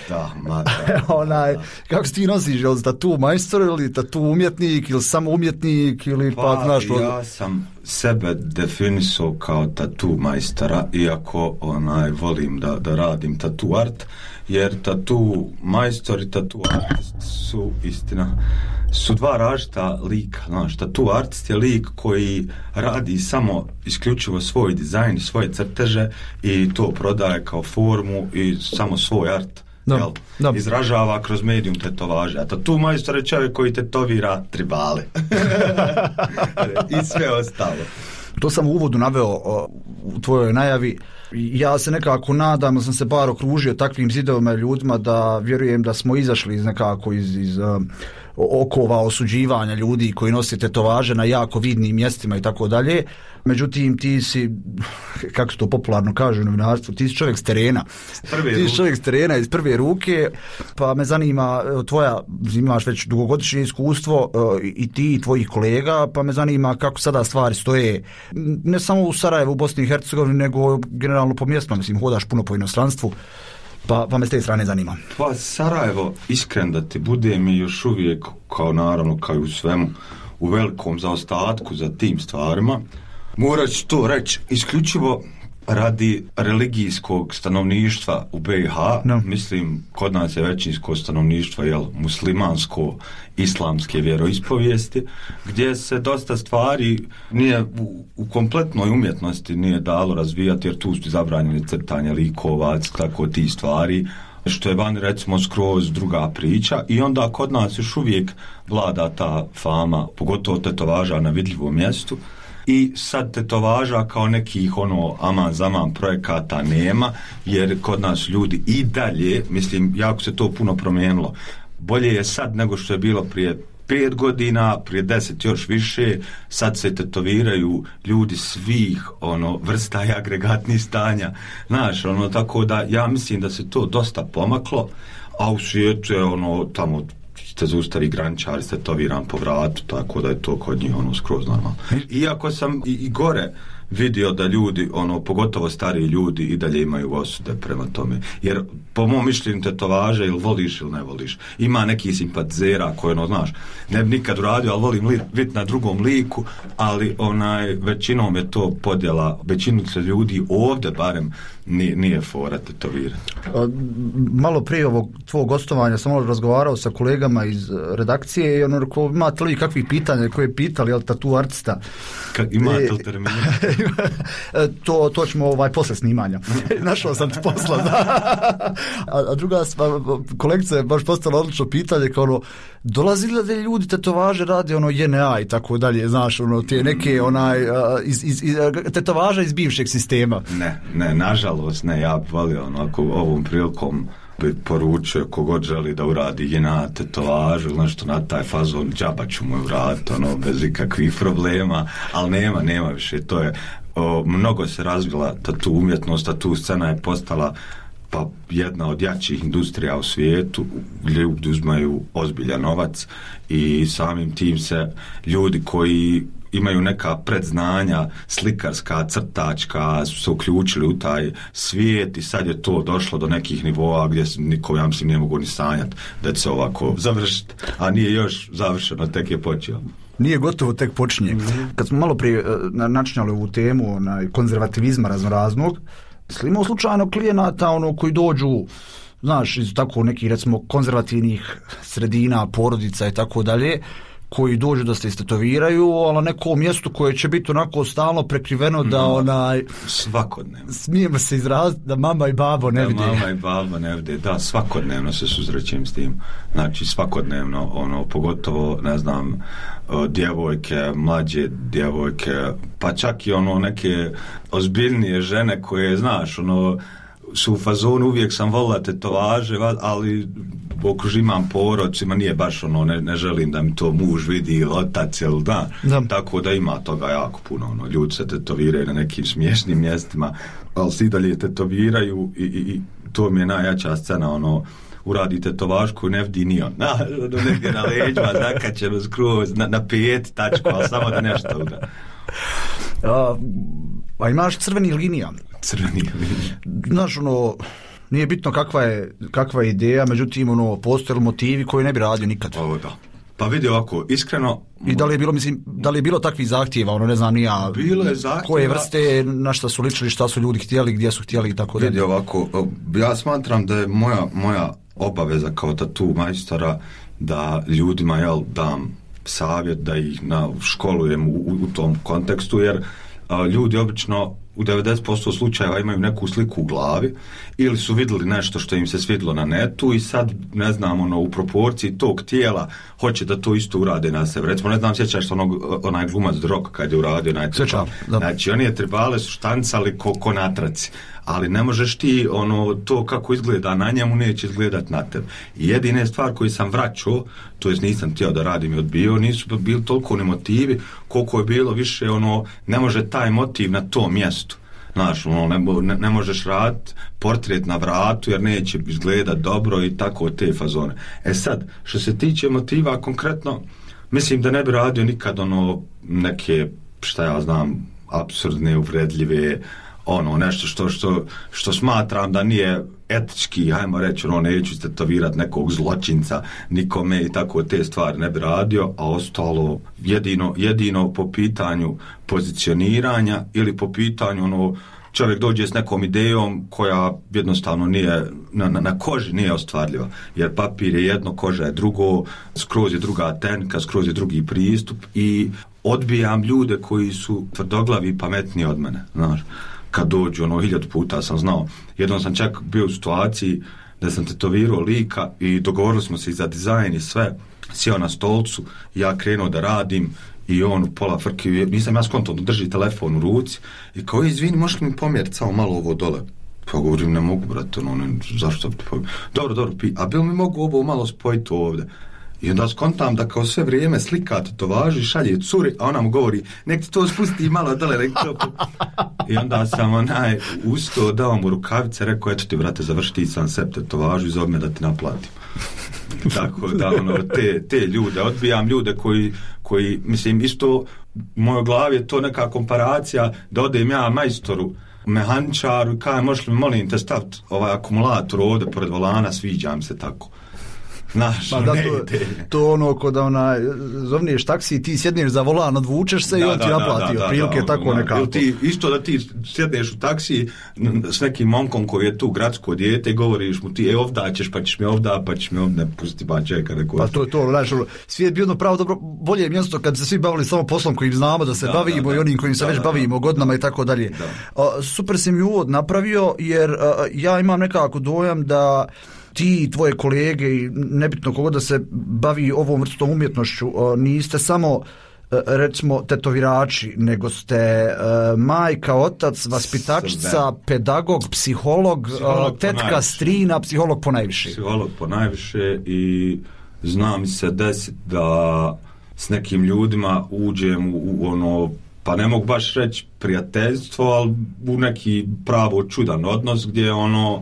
Kako se ti nosiš, ili tatu majstor ili tatu umjetnik ili samo umjetnik ili ja sam sebe definisao kao tatu majstora, iako volim da radim tatu art, jer tatu majstor i tatu artist su istina su dva različita lika. Znaš, tatu artist je lik koji radi samo isključivo svoj dizajn, svoje crteže i to prodaje kao formu i samo svoj art izražava kroz medijum tetovaže. A tatu majstor je čovjek koji tetovira tribale i sve ostalo. To sam u uvodu naveo u tvojoj najavi. Ja se nekako nadam, sam se bar okružio takvim zidovima ljudima da vjerujem da smo izašli iz okova osuđivanja ljudi koji nose tetovaže na jako vidnim mjestima i tako dalje. Međutim, ti si, kako se to popularno kaže u novinarstvu, ti si čovjek s terena. Ti si čovjek s terena iz prve ruke, pa me zanima imaš već dugogodišnje iskustvo i ti i tvojih kolega, pa me zanima kako sada stvari stoje, ne samo u Sarajevu, u Bosni i Hercegovini, nego generalno po mjestima, mislim, hodaš puno po inostranstvu. Pa me s te strane zanima. Pa Sarajevo, iskren da ti bude, mi još uvijek, kao naravno, kao i u svemu, u velikom zaostatku za tim stvarima. Morat ću to reći isključivo radi religijskog stanovništva u BiH. Mislim, kod nas je većinsko stanovništvo muslimansko-islamske vjeroispovijesti, gdje se dosta stvari nije u kompletnoj umjetnosti nije dalo razvijati, jer tu su zabranjeni crtanje likova, tako ti stvari, što je vani recimo skroz druga priča, i onda kod nas još uvijek vlada ta fama, pogotovo tetovaža na vidljivom mjestu. I sad tetovaža kao nekih aman zaman projekata nema, jer kod nas ljudi i dalje, mislim, jako se to puno promijenilo. Bolje je sad nego što je bilo prije 5 godina, prije 10 još više. Sad se tetoviraju ljudi svih vrsta i agregatnih stanja. Znaš, tako da ja mislim da se to dosta pomaklo, a u svijetu je tamo te zaustavi graničari se tetoviran po vratu, tako da je to kod njih skroz normalno. Iako sam i gore vidio da ljudi, pogotovo stariji ljudi, i dalje imaju osude prema tome. Jer po mom mišljenju tetovaže ili voliš ili ne voliš. Ima neki simpatizera koje, znaš, ne bi nikad uradio, ali volim vidjeti na drugom liku, ali većinom je to podjela, većinu se ljudi ovdje barem nije fora tetovirati. Malo prije ovog tvojeg gostovanja sam razgovarao sa kolegama iz redakcije i rekao, imate li kakvih pitanja koje pitali, jel tatu artista? Imate li termina? To ćemo posle snimanja. Našao sam ti posla. A druga stvar, kolegica je baš postavila odlično pitanje, kao dolazi li da ljudi tetovaže radi JNA i tako dalje, znaš, te neke tetovaža iz bivšeg sistema. Ne, nažalost ne, ja bih volio ako ovom prilikom bi poručio kogod želi da uradi JNA tetovažu ili nešto na taj fazon, džaba ću mu uraditi, bez ikakvih problema, ali nema više, to je mnogo se razvila tatu umjetnost, tatu scena je postala pa jedna od jačih industrija u svijetu, ljudi uzmaju ozbiljan novac i samim tim se ljudi koji imaju neka predznanja slikarska, crtačka su se uključili u taj svijet i sad je to došlo do nekih nivoa gdje niko, ja mislim, ne mogu ni sanjati da će se ovako završiti, a nije još završeno, tek je počeo. Nije gotovo, tek počinje. Kad smo malo prije načinjali ovu temu konzervativizma raznoraznog, imamo slučajno klijenata koji dođu, znaš, iz tako nekih recimo konzervativnih sredina, porodica i tako dalje, koji dođu da se istetoviraju, ali na nekom mjestu koje će biti onako stalno prekriveno da svakodnevno. Smijemo se izraziti da mama i babo ne vide. Mama i babo ne vide, da, svakodnevno se susrećem s tim. Znači svakodnevno, pogotovo, ne znam, djevojke, mlađe djevojke, pa čak i neke ozbiljnije žene koje, znaš, su u fazonu, uvijek sam volila tetovaže, ali okruži imam porod, ima nije baš ono, ne želim da mi to muž vidi ili otac, ili da. Tako da ima toga jako puno, ono, ljudi se tetoviraju na nekim smiješnim mjestima, ali svi dalje tetoviraju i to mi je najjača scena, ono, uradi tetovaž koju ne vidi ni on. Negdje na leđima, zakačeno skroz, na pet tačku, ali samo da nešto uda. A imaš crveni linija? Crveni linija. Znaš, ono, nije bitno kakva je ideja, međutim, ono, postoje motivi koji ne bi radio nikad. Ovo da. Pa vidi ovako, iskreno... I da li je bilo takvih zahtjeva, ono, ne znam, nija... Bilo je zahtjeva... Koje vrste, na šta su ličili, šta su ljudi htjeli, gdje su htjeli i tako da. Vidi ovako, ja smatram da je moja obaveza kao tatu majstora da ljudima, dam savjet, da ih školujem u tom kontekstu, jer ljudi obično u 90% slučajeva imaju neku sliku u glavi ili su vidjeli nešto što im se svidjelo na netu i sad, ne znam, ono, u proporciji tog tijela hoće da to isto urade na sebe. Recimo, ne znam, sjećaš onaj glumac Drog kad je uradio znači, oni je tribale su štancali ko na traci, ali ne možeš ti, ono, to kako izgleda na njemu neće izgledat na tebi. I jedine stvar koju sam vraćao, to jest nisam htio da radim i odbio, nisu bili toliko ni motivi koliko je bilo više, ono, ne može taj motiv na tom mjestu. Znaš, ono, ne možeš raditi portret na vratu jer neće izgledat dobro i tako te fazone. Sad, što se tiče motiva konkretno, mislim da ne bi radio nikad ono neke, šta ja znam, apsurdne, uvredljive, ono, nešto što smatram da nije etički, hajmo reći, ono, neću tetovirati nekog zločinca nikome i tako te stvari ne bi radio, a ostalo jedino po pitanju pozicioniranja ili po pitanju, ono, čovjek dođe s nekom idejom koja jednostavno nije, na koži nije ostvarljiva, jer papir je jedno, koža je drugo, skroz je druga tenka, skroz je drugi pristup i odbijam ljude koji su tvrdoglavi i pametniji od mene, znaš. Kad dođu, ono, 1000 puta sam znao. Jednom sam čak bio u situaciji da sam tetovirao lika i dogovorili smo se i za dizajn i sve. Sjeo na stolcu, ja krenuo da radim i on u pola frke, nisam ja skontom da drži telefon u ruci i kao, izvini, možeš mi pomjeriti samo malo ovo dole? Pa govorim, ne mogu, brate, ono, zašto bi pomjeriti? Dobro, a bil mi mogu ovo malo spojiti ovdje? I onda skontam da kao sve vrijeme slika tetovaži, šalje curi, a ona mu govori, nek ti to spusti malo dole. I onda sam ustao, dao mu rukavice, rekao, eto ti, brate, završi ti sam sebi tetovažu i zove me da ti naplatim. Tako da, ono, te ljude, odbijam ljude koji, mislim, isto u mojoj glavi je to neka komparacija da odem ja majstoru, mehaničaru i kajem, možeš li mi, molim te, staviti ovaj akumulator ovdje pored volana, sviđam se tako. Znaš, pa da, to ono kod zovniješ taksi, ti sjedneš za volan, odvučeš se i on ti naplati otprilike tako nekako. Isto da ti sjedneš u taksi s nekim momkom koji je tu gradsko dijete i govoriš mu ti ovda ćeš pa ćeš mi ovda, ne pusti ba čeka neko. Pa to, znaš, svijet bi jedno pravo dobro, bolje mjesto kad se svi bavili samo poslom kojim znamo da se bavimo i onim kojim se već bavimo godinama i tako dalje. Super si mi uvod napravio jer ja imam nekako dojam da ti i tvoje kolege i nebitno kogo da se bavi ovom vrstom umjetnošću, niste samo recimo tetovirači, nego ste majka, otac, vaspitačica, pedagog, psiholog tetka, strina, psiholog ponajviše. Psiholog ponajviše i zna mi se desiti da s nekim ljudima uđem u ono, pa ne mogu baš reći prijateljstvo, ali u neki pravo čudan odnos gdje ono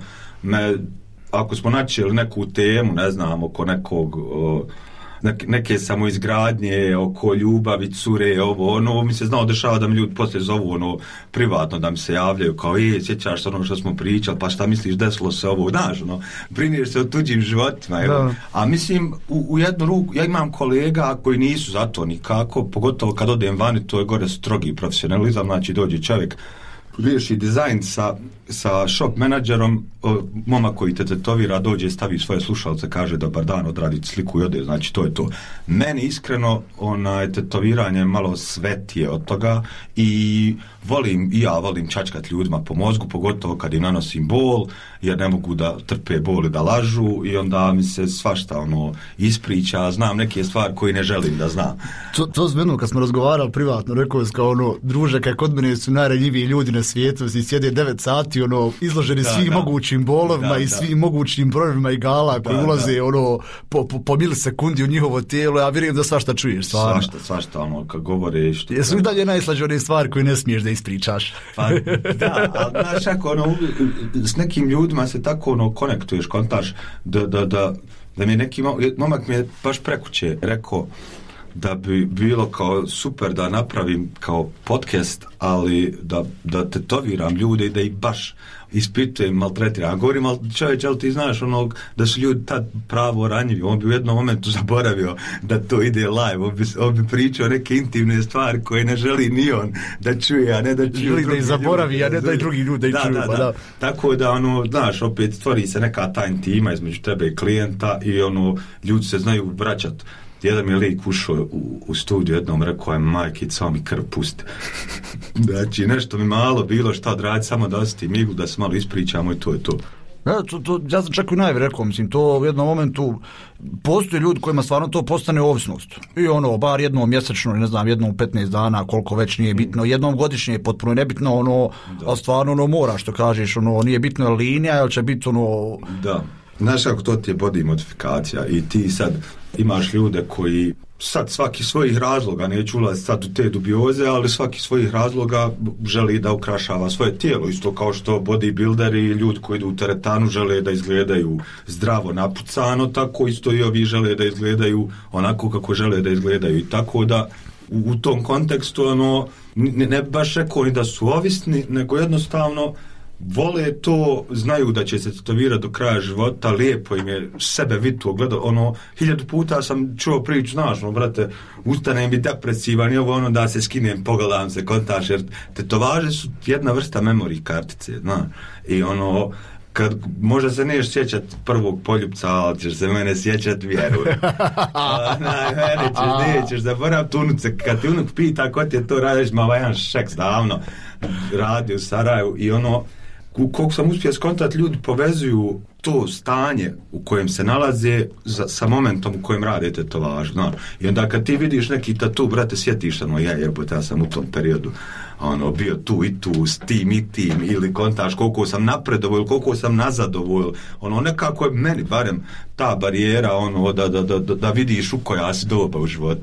ako smo načeli neku temu, ne znam, oko nekog neke samoizgradnje, oko ljubavi, cure, ovo, ono, mi se znao dešava da mi ljudi poslije zovu, ono, privatno da mi se javljaju, kao, sjećaš se ono što smo pričali, pa šta misliš, desilo se ovo, znaš, ono, brineš se o tuđim životima, a mislim, u jednu ruku, ja imam kolega koji nisu za to nikako, pogotovo kad odem vani, to je gore strogi profesionalizam, znači dođe čovjek, riješi dizajn sa shop menadžerom, moma koji te tetovira dođe, stavi svoje slušalce, kaže dobar dan, odradi sliku i ode, znači to je to. Meni iskreno tetoviranje malo svetije od toga i ja volim čačkat ljudima po mozgu, pogotovo kad im nanosim bol, jer ne mogu da trpe boli, da lažu i onda mi se svašta ispriča, znam neke stvari koje ne želim da znam. To zmenu kad smo razgovarali privatno, rekao je kao druže, kaj kod mene su najranjiviji ljudi na svijetu, sjede 9 sati, izloženi svim mogućim bolovima i svim mogućim brojevima igala koji ulaze po milisekundi u njihovo tijelo. Ja vjerujem da svašta čuješ, stvarno. Svašta, kad govoriš. Jesu i dalje najslađe one stvari koje ne smiješ da ispričaš? Pa da, ali znaš, ako s nekim ljudima se tako konektuješ, kontaš, da mi neki momak mi je baš prekuće rekao da bi bilo kao super da napravim kao podcast, ali da tetoviram ljude i da ih baš ispitujem, maltretiram. Govorim, ali čovječ, ali ti znaš da su ljudi tad pravo ranjivi, on bi u jednom momentu zaboravio da to ide live, on bi pričao neke intimne stvari koje ne želi ni on da čuje, a ne da čuje želi da ih zaboravi, a ne da i drugi ljudi da ih čuju. Da. Tako da, znaš, opet stvori se neka ta intima između tebe i klijenta i ljudi se znaju vraćati. Jedan mi je lik ušao u studiju, jednom rekao je, majke, samo mi krv pusti. Znači, nešto mi malo bilo šta odraditi, samo da osjetim iglu, da se malo ispričamo i to je to. Ja sam čak i najvi rekao, mislim, to u jednom momentu postoje ljudi kojima stvarno to postane ovisnost. I bar jednom mjesečno, ne znam, jednom 15 dana, koliko već nije bitno, jednom godišnje je potpuno nebitno, a stvarno mora, što kažeš, nije bitno linija, ili će biti Da. Znaš kako to ti je body modifikacija i ti sad imaš ljude koji sad svaki svojih razloga, neću ulaziti sad u te dubioze, ali svaki svojih razloga želi da ukrašava svoje tijelo, isto kao što bodybuilderi i ljudi koji idu u teretanu žele da izgledaju zdravo napucano, tako isto i ovi žele da izgledaju onako kako žele da izgledaju i tako da u tom kontekstu ne baš rekao ni da su ovisni, nego jednostavno vole to, znaju da će se tetovirati do kraja života, lijepo im je sebe vitu ogledao, 1000 puta sam čuo priču, znaš, brate, ustanem i depresivan i da se skinem, pogledam se, kontaš, jer tetovaže su jedna vrsta memory kartice, znaš, i kad možda se neš sjećat prvog poljubca, ali ćeš se mene sjećat, vjeruj. Nećeš zaboraviti unuce, kad ti unuk pita ko ti je to radiš, jedan Šeks davno radi u Sarajevu i koliko sam uspio skontati, ljudi povezuju to stanje u kojem se nalaze sa momentom u kojem rade tetovažu. I onda kad ti vidiš neki tatu, brate, sjetiš ja sam u tom periodu bio tu i tu, s tim i tim, ili kontaš koliko sam napredovao ili koliko sam nazadovao. Nekako je meni barem ta barijera da vidiš u koja si doba u životu.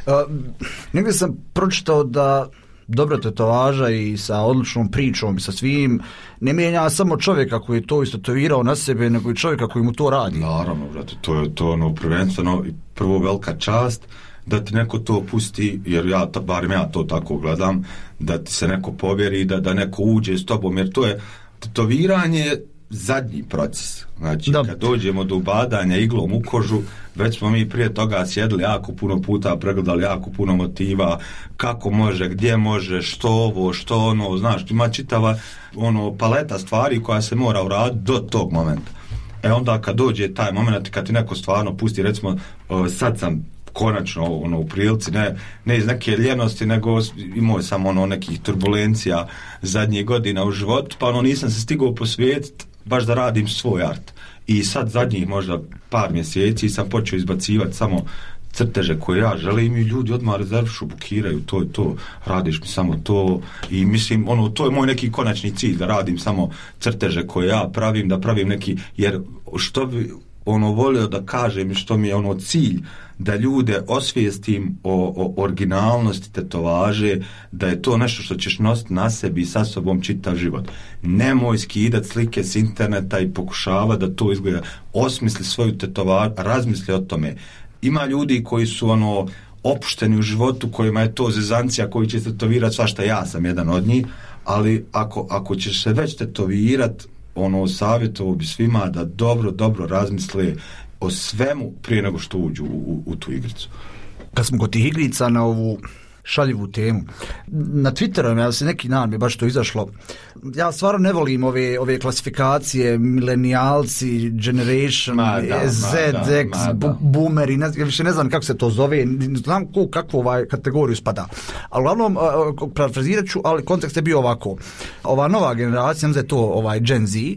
Negdje sam pročitao da dobra tetovaža i sa odličnom pričom i sa svim ne mijenja samo čovjeka koji je to istetovirao na sebe, nego i čovjeka koji mu to radi. Naravno, brate, to je prvenstveno i prvo velika čast da ti neko to pusti, jer barem ja to tako gledam, da ti se neko povjeri, da neko uđe s tobom, jer to je tetoviranje zadnji proces. Znači, kad dođemo do ubadanja iglom u kožu, već smo mi prije toga sjedli jako puno puta, pregledali jako puno motiva, kako može, gdje može, što ovo, što ono, znaš, ima čitava paleta stvari koja se mora uraditi do tog momenta. Onda kad dođe taj moment, kad ti neko stvarno pusti, recimo, sad sam konačno u prilici, ne iz neke ljenosti, nego imao sam nekih turbulencija zadnjih godina u životu, pa nisam se stigao posvetiti baš da radim svoj art. I sad zadnjih možda par mjeseci sam počeo izbacivati samo crteže koje ja želim i ljudi odmah rezervišu, bukiraju, to je to, radiš mi samo to i mislim, to je moj neki konačni cilj, da radim samo crteže koje ja pravim, da pravim neki, jer što bi volio da kažem i što mi je cilj, da ljude osvijestim o originalnosti tetovaže, da je to nešto što ćeš nositi na sebi i sa sobom čitav život. Nemoj skidat slike s interneta i pokušava da to izgleda. Osmisli svoju tetovažu, razmisli o tome. Ima ljudi koji su opušteni u životu, kojima je to zezancija, koji će tetovirati svašta, ja sam jedan od njih, ali ako ćeš se već tetovirati, savjetovo bi svima da dobro razmisle o svemu prije nego što uđu u tu igricu. Kad smo kod tih igrica na ovu šaljivu temu, na Twitteru ja se neki dan mi baš to izašlo, ja stvarno ne volim ove klasifikacije milenijalci, generation, Z, X, boomeri, više ne znam kako se to zove, ne znam kakvu kategoriju spada, ali uglavnom parafrazirat ću, ali kontekst je bio ovako, ova nova generacija, da je to Gen Z,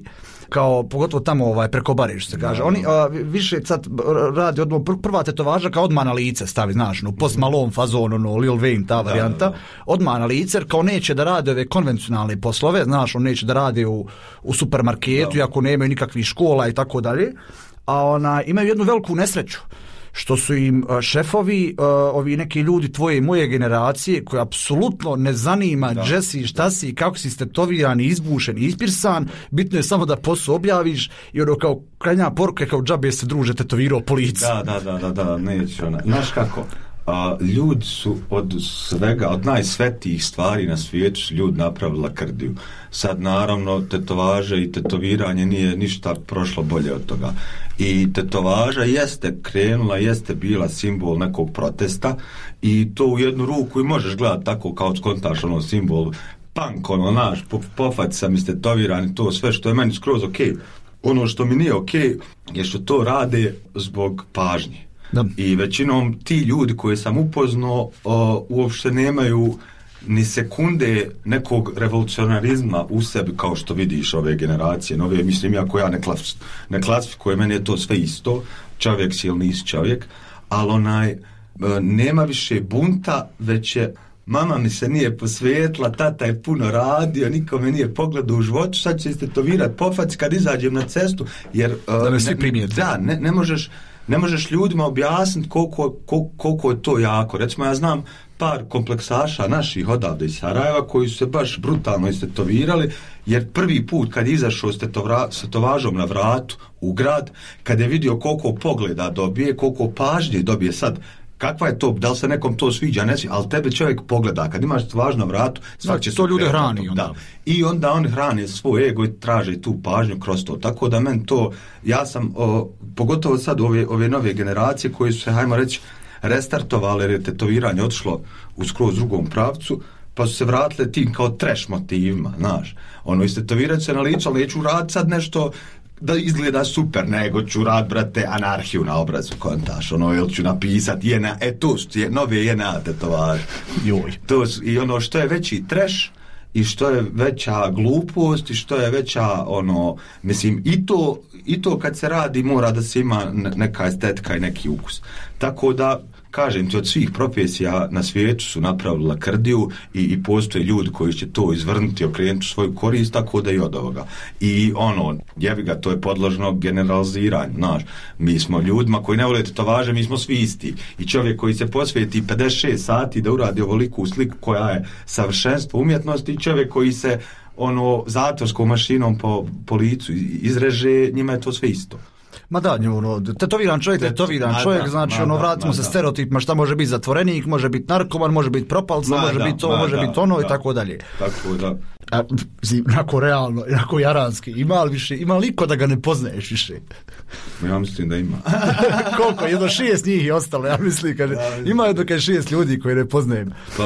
kao pogotovo tamo preko Bare, što se kaže. Oni više sad radi odmah, prva tetovaža kao odmah na lice stavi, znaš, Post Malone fazon, Lil Wayne, ta varijanta, odmah na lice, kao neće da rade ove konvencionalne poslove, znaš, on neće da rade u supermarketu, iako nemaju nikakvih škola i tako dalje, a imaju jednu veliku nesreću, što su im šefovi, ovi neki ljudi tvoje i moje generacije, koje apsolutno ne zanima gdje si, šta si, kako si stetoviran, izbušen, ispirsan, bitno je samo da posao objaviš i kao krajnja poruka kao džabe se druže tetovirao po licu. Da, neću znaš kako, ljudi su od svega, od najsvetijih stvari na svijetu su ljudi napravili lakrdiju. Sad naravno tetovaže i tetoviranje nije ništa prošlo bolje od toga. I tetovaža jeste krenula, jeste bila simbol nekog protesta i to u jednu ruku i možeš gledati tako kao skontaš simbol punk, naš, pofać sam istetoviran i to sve što je meni skroz ok. Ono što mi nije ok je što to rade zbog pažnje. Da. I većinom ti ljudi koje sam upoznao uopšte nemaju ni sekunde nekog revolucionarizma u sebi, kao što vidiš ove generacije nove, mislim, iako ja ne klasifikujem, meni je to sve isto, čovjek si ili nisi čovjek, ali nema više bunta, već je mama mi se nije posvetila, tata je puno radio, nikome nije pogledao u životu, sad će istetovirat pofac kad izađem na cestu, jer da me svi primijete. Ne možeš ljudima objasniti koliko je to jako. Recimo, ja znam par kompleksaša naših odavde iz Sarajeva koji su se baš brutalno istetovirali, jer prvi put kad je izašao s tetovažom na vratu u grad, kad je vidio koliko pogleda dobije, koliko pažnje dobije, sad kakva je to, da li se nekom to sviđa, ne sviđa, ali tebe čovjek pogleda, kad imaš tetovažu na vratu, svak će to ljude hrani. I onda on hrani svoj ego i traže tu pažnju kroz to. Tako da meni to, ja sam, pogotovo sad ove nove generacije koje su se, hajmo reći, restartovali jer je tetoviranje otišlo u skroz drugom pravcu, pa su se vratile tim kao trash motivima, znaš. Istetovirati se na licu, ali neću raditi sad nešto da izgleda super, nego ću rad, brate, anarhiju na obrazu, kontaš, ili ću napisati to su nove JNA tetovaže. I što je veći trash i što je veća glupost i što je veća, mislim, i to kad se radi mora da se ima neka estetika i neki ukus. Tako da, kažem ti, od svih profesija na svijetu su napravili lakrdiju i postoje ljudi koji će to izvrnuti, okrenuti svoju korist, tako da i od ovoga. I to je podložno generaliziranju, znaš. Mi smo ljudima koji ne vole tetovaže, mi smo svi isti. I čovjek koji se posveti 56 sati da uradi ovoliku sliku koja je savršenstvo umjetnosti, i čovjek koji se zatvorskom mašinom po licu izreže, njima je to sve isto. Ma da, tetoviran čovjek, znači vratimo se stereotipima šta može biti zatvorenik, može biti narkoman, može biti propalca, može biti to, može biti ono i tako dalje. Tako da. Onako realno, onako jaranski, ima li iko da ga ne poznaješ više? Ja mislim da ima. Koliko? Jedno 6 njih je ostalo, ja mislim, ima jedno 6 ljudi koji ne poznajem. Pa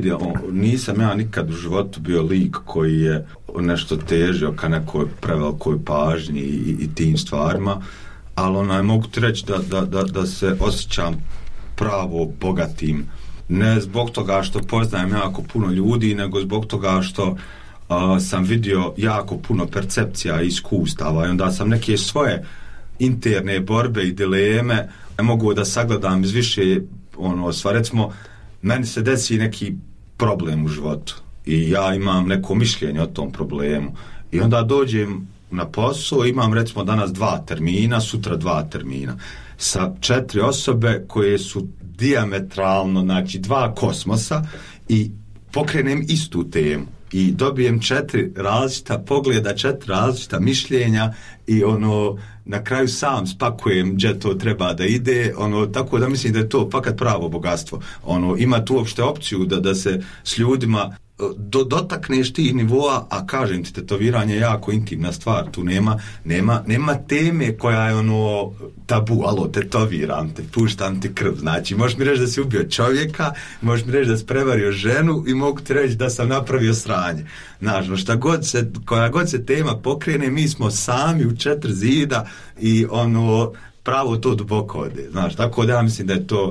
nisam ja nikad u životu bio lik koji je nešto težio ka nekoj prevelikoj pažnji i tim stvarima, ali mogu ti reći da se osjećam pravo bogatim, ne zbog toga što poznajem jako puno ljudi, nego zbog toga što sam vidio jako puno percepcija i iskustava i onda sam neke svoje interne borbe i dileme ne mogu da sagledam iz više recimo, meni se desi neki problem u životu i ja imam neko mišljenje o tom problemu i onda dođem na posao, imam recimo danas 2 termina, sutra 2 termina sa 4 osobe koje su dijametralno, znači 2 kosmosa i pokrenem istu temu i dobijem 4 različita pogleda, 4 različita mišljenja i na kraju sam spakujem gdje to treba da ide, tako da mislim da je to fakat pravo bogatstvo. Ima tu uopšte opciju da se s ljudima dotakneš tih nivoa, a kažem ti, tetoviranje je jako intimna stvar, tu nema teme koja je tabu, alo, tetoviram te, puštam ti krv, znači možeš mi reći da si ubio čovjeka, možeš mi reći da si prevario ženu i mogu ti reći da sam napravio sranje, znači, koja god se tema pokrene, mi smo sami u 4 zida i pravo to duboko ode, znači, tako da ja mislim da je to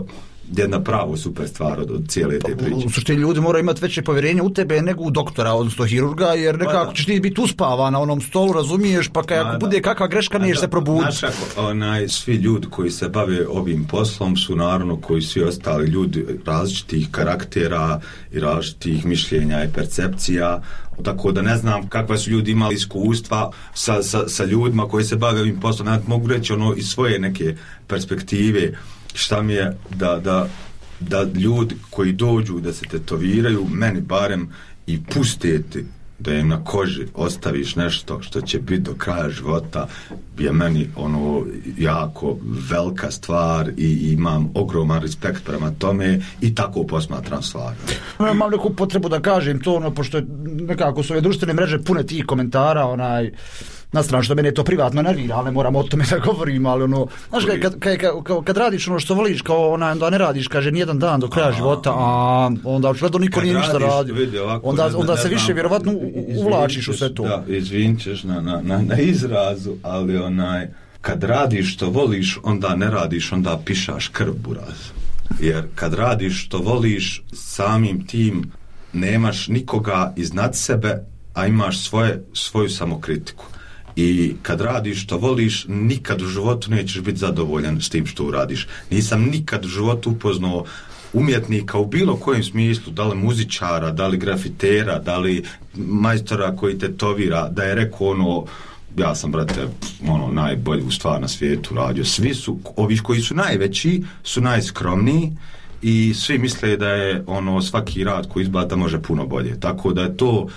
jedna pravo super stvar od cijele te priče. U suštini ljudi moraju imati veće povjerenje u tebe nego u doktora, odnosno hirurga, jer nekako ćeš ti biti uspavan na onom stolu, razumiješ, pa ako bude kakva greška neš se probuditi. Svi ljudi koji se bave ovim poslom su naravno koji svi ostali ljudi različitih karaktera i različitih mišljenja i percepcija, tako da ne znam kakva su ljudi imali iskustva sa ljudima koji se bave ovim poslom. Ja mogu reći iz svoje neke perspektive šta mi je da ljudi koji dođu da se tetoviraju, meni barem, i pustiti da im na koži ostaviš nešto što će biti do kraja života, je meni jako velika stvar i imam ogroman respekt prema tome i tako posmatram stvar. Imam neku potrebu da kažem to, pošto nekako su ove društvene mreže pune tih komentara, na stranu što mene to privatno nervira, ali ne moram o tome da govorim, ali znaš, kad radiš što voliš, kao onda ne radiš, kaže, nijedan dan do kraja života, a onda očigledno niko nije ništa radio. Onda se više vjerovatno uvlačiš u sve to. Da, izvinčeš na izrazu, ali kad radiš što voliš, onda ne radiš, onda pišaš krv, buraz. Jer kad radiš što voliš, samim tim nemaš nikoga iznad sebe, a imaš svoju samokritiku. I kad radiš što voliš, nikad u životu nećeš biti zadovoljan s tim što uradiš. Nisam nikad u životu upoznao umjetnika u bilo kojem smislu, da li muzičara, da li grafitera, da li majstora koji tetovira, da je rekao ja sam, brate, najbolju stvar na svijetu radio. Svi su, ovi koji su najveći, su najskromniji i svi misle da je svaki rad koji izbata može puno bolje. Tako da je to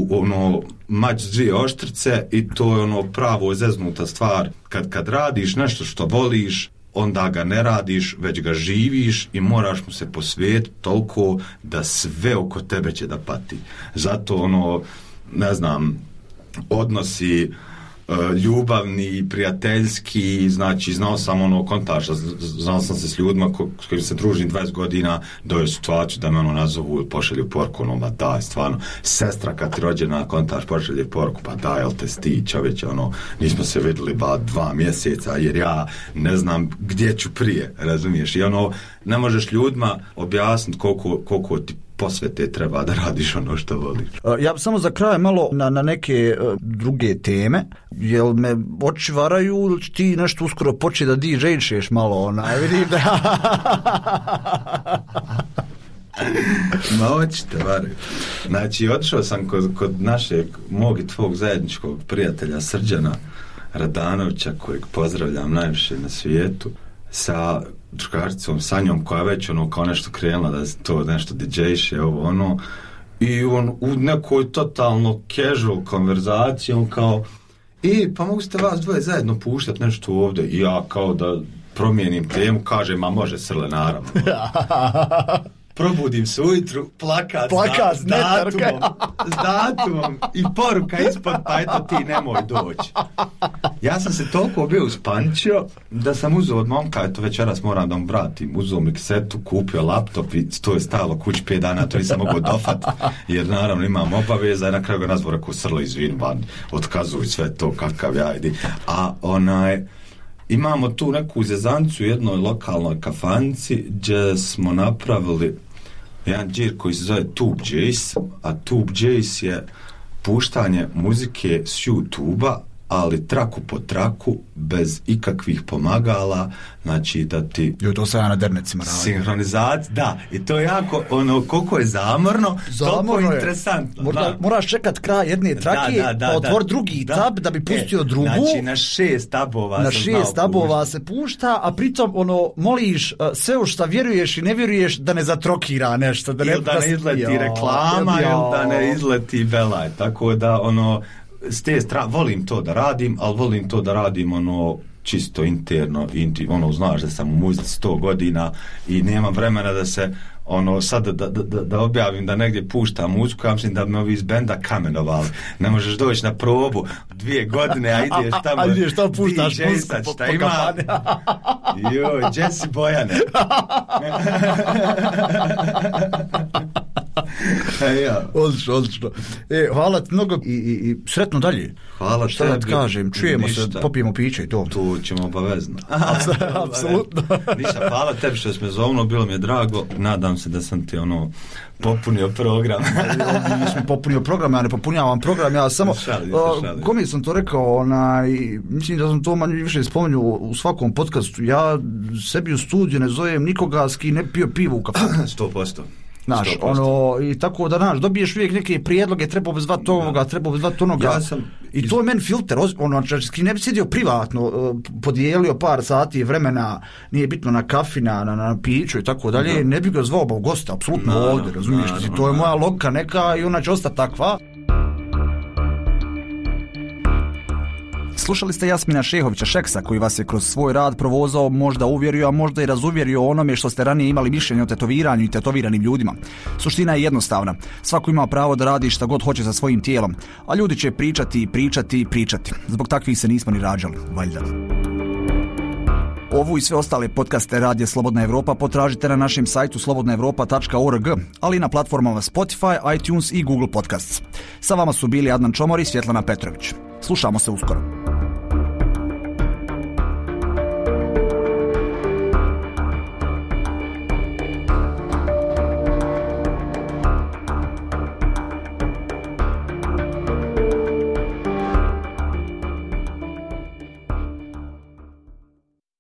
mač s dvije oštrice i to je pravo zeznuta stvar. Kad radiš nešto što voliš, onda ga ne radiš, već ga živiš i moraš mu se posvetiti toliko da sve oko tebe će da pati. Zato ne znam, odnosi ljubavni, prijateljski, znači znao sam kontaža, znao sam se s ljudima s kojim se družim 20 godina, dođe situaciju da me nazovu ili pošalju porku, daj, stvarno, sestra kad ti rođena kontaž pošalje porku, pa daj, jel te sti, čoveče, nismo se vidjeli 2 mjeseca, jer ja ne znam gdje ću prije, razumiješ, i ne možeš ljudima objasniti koliko ti posvete treba da radiš što voliš. Ja samo za kraj malo na neke druge teme. Jel me oči varaju ili ti nešto uskoro početi da DJ-šeš malo? Vidim da... Ma očite varaju. Znači, otišao sam kod mog i tvog zajedničkog prijatelja Srđana Radanovića, kojeg pozdravljam najviše na svijetu, sa drugaricom Sanjom, koja već kao nešto krenula da to nešto DJ-še, i u nekoj totalno casual konverzaciji, kao, pa mogu ste vas dvoje zajedno puštati nešto ovdje, i ja kao da promijenim temu, kažem, a može Srle, naravno. Probudim se ujutru, plakat s datumom i poruka ispod, pa eto ti nemoj doći. Ja sam se toliko bio uspančio da sam uzeo od momka, eto večeras moram da mu vratim, uzeo mi kasetu, kupio laptop i to je stajalo kući 5 dana, to nisam mogao dofat, jer naravno imam obaveza i na kraju ga nazvao, rekao, Srlo, izvin, otkazuj sve to, kakav ja idi. A imamo tu neku zezancu u jednoj lokalnoj kafanci gdje smo napravili jedan džir koji se zove Tube Jace, a Tube Jace je puštanje muzike s YouTube-a, ali traku po traku, bez ikakvih pomagala, znači da ti... to se ja na dernecima radim. Sinhronizacija, da, i to je jako, koliko je zamorno, toliko interesantno. Moraš čekat kraj jedne trake, pa otvor drugi tab da bi pustio drugu. Znači, na 6 tabova se pušta, a pritom moliš sve u šta vjeruješ i ne vjeruješ da ne zatrokira nešto. Da ne izleti reklama, ili da ne izleti belaj. Tako da, s te strane, volim to da radim, ali volim to da radim čisto interno, znaš da sam u muzici 100 godina i nemam vremena da se sad da objavim da negdje puštam muziku, ja mislim da me ovi iz benda kamenovali. Ne možeš doći na probu 2 godine, a ideš tamo ideš tamo puštaš muziku po kafani. Joj, Jesse Bojane. Odlično. Hvala ti mnogo i sretno dalje. Hvala šta da ti kažem, čujemo se, popijemo piće i to. Tu ćemo obavezno. Apsolutno. Ništa, hvala tebi što si me zovno, bilo mi je drago. Nadam se da sam ti popunio program. Nisam popunio program, ja ne popunjavam program, ja samo... Kome sam to rekao, mislim da sam to manje više spomenuo u svakom podcastu, ja sebi u studiju ne zovem nikoga s kim ne pio pivo u kafanu. 100%. Znaš, i tako da, dobiješ uvijek neke prijedloge, treba bi zvati ovoga, treba bi zvati onoga. I to je meni filter, s kim ne bi sjedio privatno, podijelio par sati vremena, nije bitno na kafi, na piću i tako dalje, ne bi ga zvao gosta, apsolutno ovdje, razumiješ, to je moja logika neka i ona će ostati takva. Slušali ste Jasmina Šehovića Šeksa, koji vas je kroz svoj rad provozao, možda uvjerio, a možda i razuvjerio onome što ste ranije imali mišljenje o tetoviranju i tetoviranim ljudima. Suština je jednostavna. Svako ima pravo da radi šta god hoće sa svojim tijelom, a ljudi će pričati. Zbog takvih se nismo ni rađali, valjda. Ovu i sve ostale podcaste Radija Slobodna Evropa potražite na našem sajtu slobodnaevropa.org, ali i na platformama Spotify, iTunes i Google Podcasts. Sa vama su bili Adnan Čomor i Svjetlana Petrović. Slušamo se uskoro.